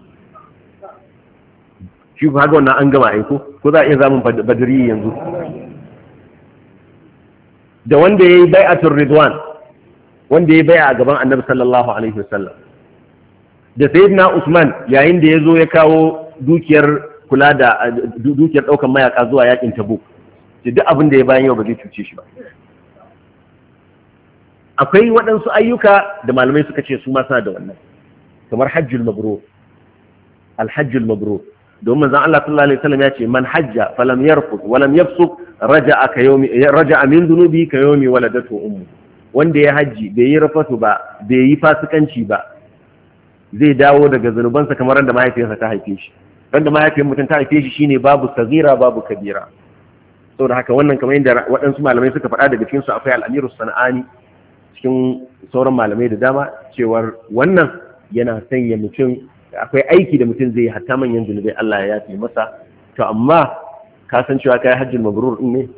Speaker 1: Shi ku haka wannan an gama aiko, ko za a iya zamun badiri yanzu. Da wanda ya yi bai'atul ridwan, wanda ya yi bai'a a gaban annabi sallallahu alaihi wasallam, da sayyidina Usman yayin da ya zo ya kawo dukiyar kula da dukiyar daukan mayaka zuwa yakin Tabuk, duk abin da ya bayan yau ba zai cuce shi ba. Akwai waɗansu ayyuka da malamai suka ce su ma suna da wannan, kamar hajjul mabrur, al-hajjul mabrur. domin manzon Allah sallallahu alaihi wasallam ya ce man hajja falam yarfut walam yafsuq raja'a ka yawmi raja'a min dhunubi ka yawmi waladatu ummu. Wanda ya haji bai yi rafatu ba, bai yi fasikanci ba, zai dawo daga zanubansa kamar randa mahaifiyarsa ta haife shi. Randa mahaifiyar mutum ta haife shi shine babu sagira babu kabira. Saboda haka wannan kamar yadda waɗansu malamai suka faɗa, daga cikin su akwai al-Amir as-Sana'ani, cikin sauran malamai da dama, cewar wannan yana sanya mutum, akwai aiki da mutum zai yi hatta manyan zunubai Allah ya yafe masa. To amma ka san cewa kai hajjul mabrur din ne,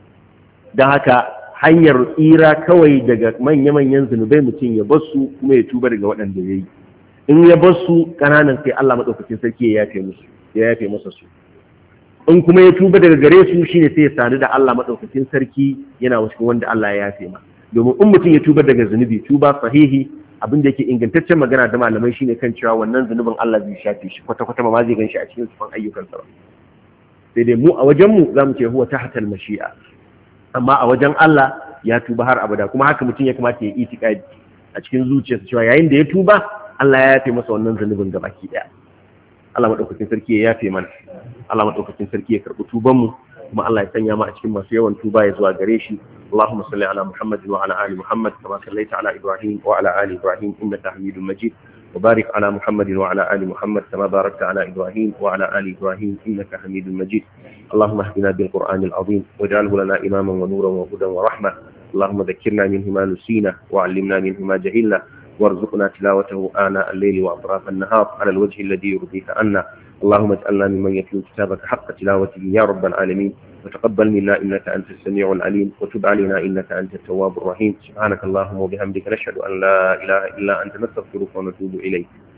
Speaker 1: dan haka hanyar tsira kawai daga manya-manyan zunubai mutum ya bar su kuma ya tuba daga waɗanda ya yi. In ya bar su ƙananan sai Allah maɗaukakin sarki ya yafe musu, ya yafe masa su. In kuma ya tuba daga gare su shine sai ya sadu da Allah maɗaukakin sarki yana wasu wanda Allah ya yafe ma. Domin in mutum ya tuba daga zunubi, tuba sahihi, abin da yake ingantaccen magana da malamai shine kan cewa wannan zunubin Allah zai shafe shi kwata-kwata, ba ma zai gan shi a cikin sufan ayyukansa ba. Sai dai mu a wajenmu za mu ce huwa tahtal mashi'a, amma a wajen Allah ya tuba har abada. Kuma haka mutum ya kamata ya itikadi a cikin zuciyarsa cewa yayin da ya tuba Allah ya yafe masa wannan zunubin gabaki daya. Allah madaukakin sarki ya yafe mana, Allah madaukakin sarki ya karbi tuban mu, kuma Allah ya sanya mu a cikin masu yawan tuba ya zuwa gare shi. اللهم صل على محمد وعلى آل محمد كما صليت على إبراهيم وعلى آل إبراهيم إنك حميد مجيد، وبارك على محمد وعلى آل محمد كما باركت على إبراهيم وعلى آل إبراهيم إنك حميد مجيد. اللهم اهدنا بالقرآن العظيم واجعله لنا إماما ونورا وهدى ورحمة. اللهم ذكرنا منه ما نسينا وعلمنا منه ما جهلنا، وارزقنا تلاوته آناء الليل وأطراف النهار على الوجه الذي يرضيك عنا. اللهم اجعلنا ممن يتلو كتابك حق تلاوته يا رب العالمين، وتقبل منا إنك أنت السميع العليم، وتب علينا إنك أنت التواب الرحيم. سبحانك اللهم وبحمدك نشهد أن لا إله إلا أنت نستغفرك ونتوب إليك.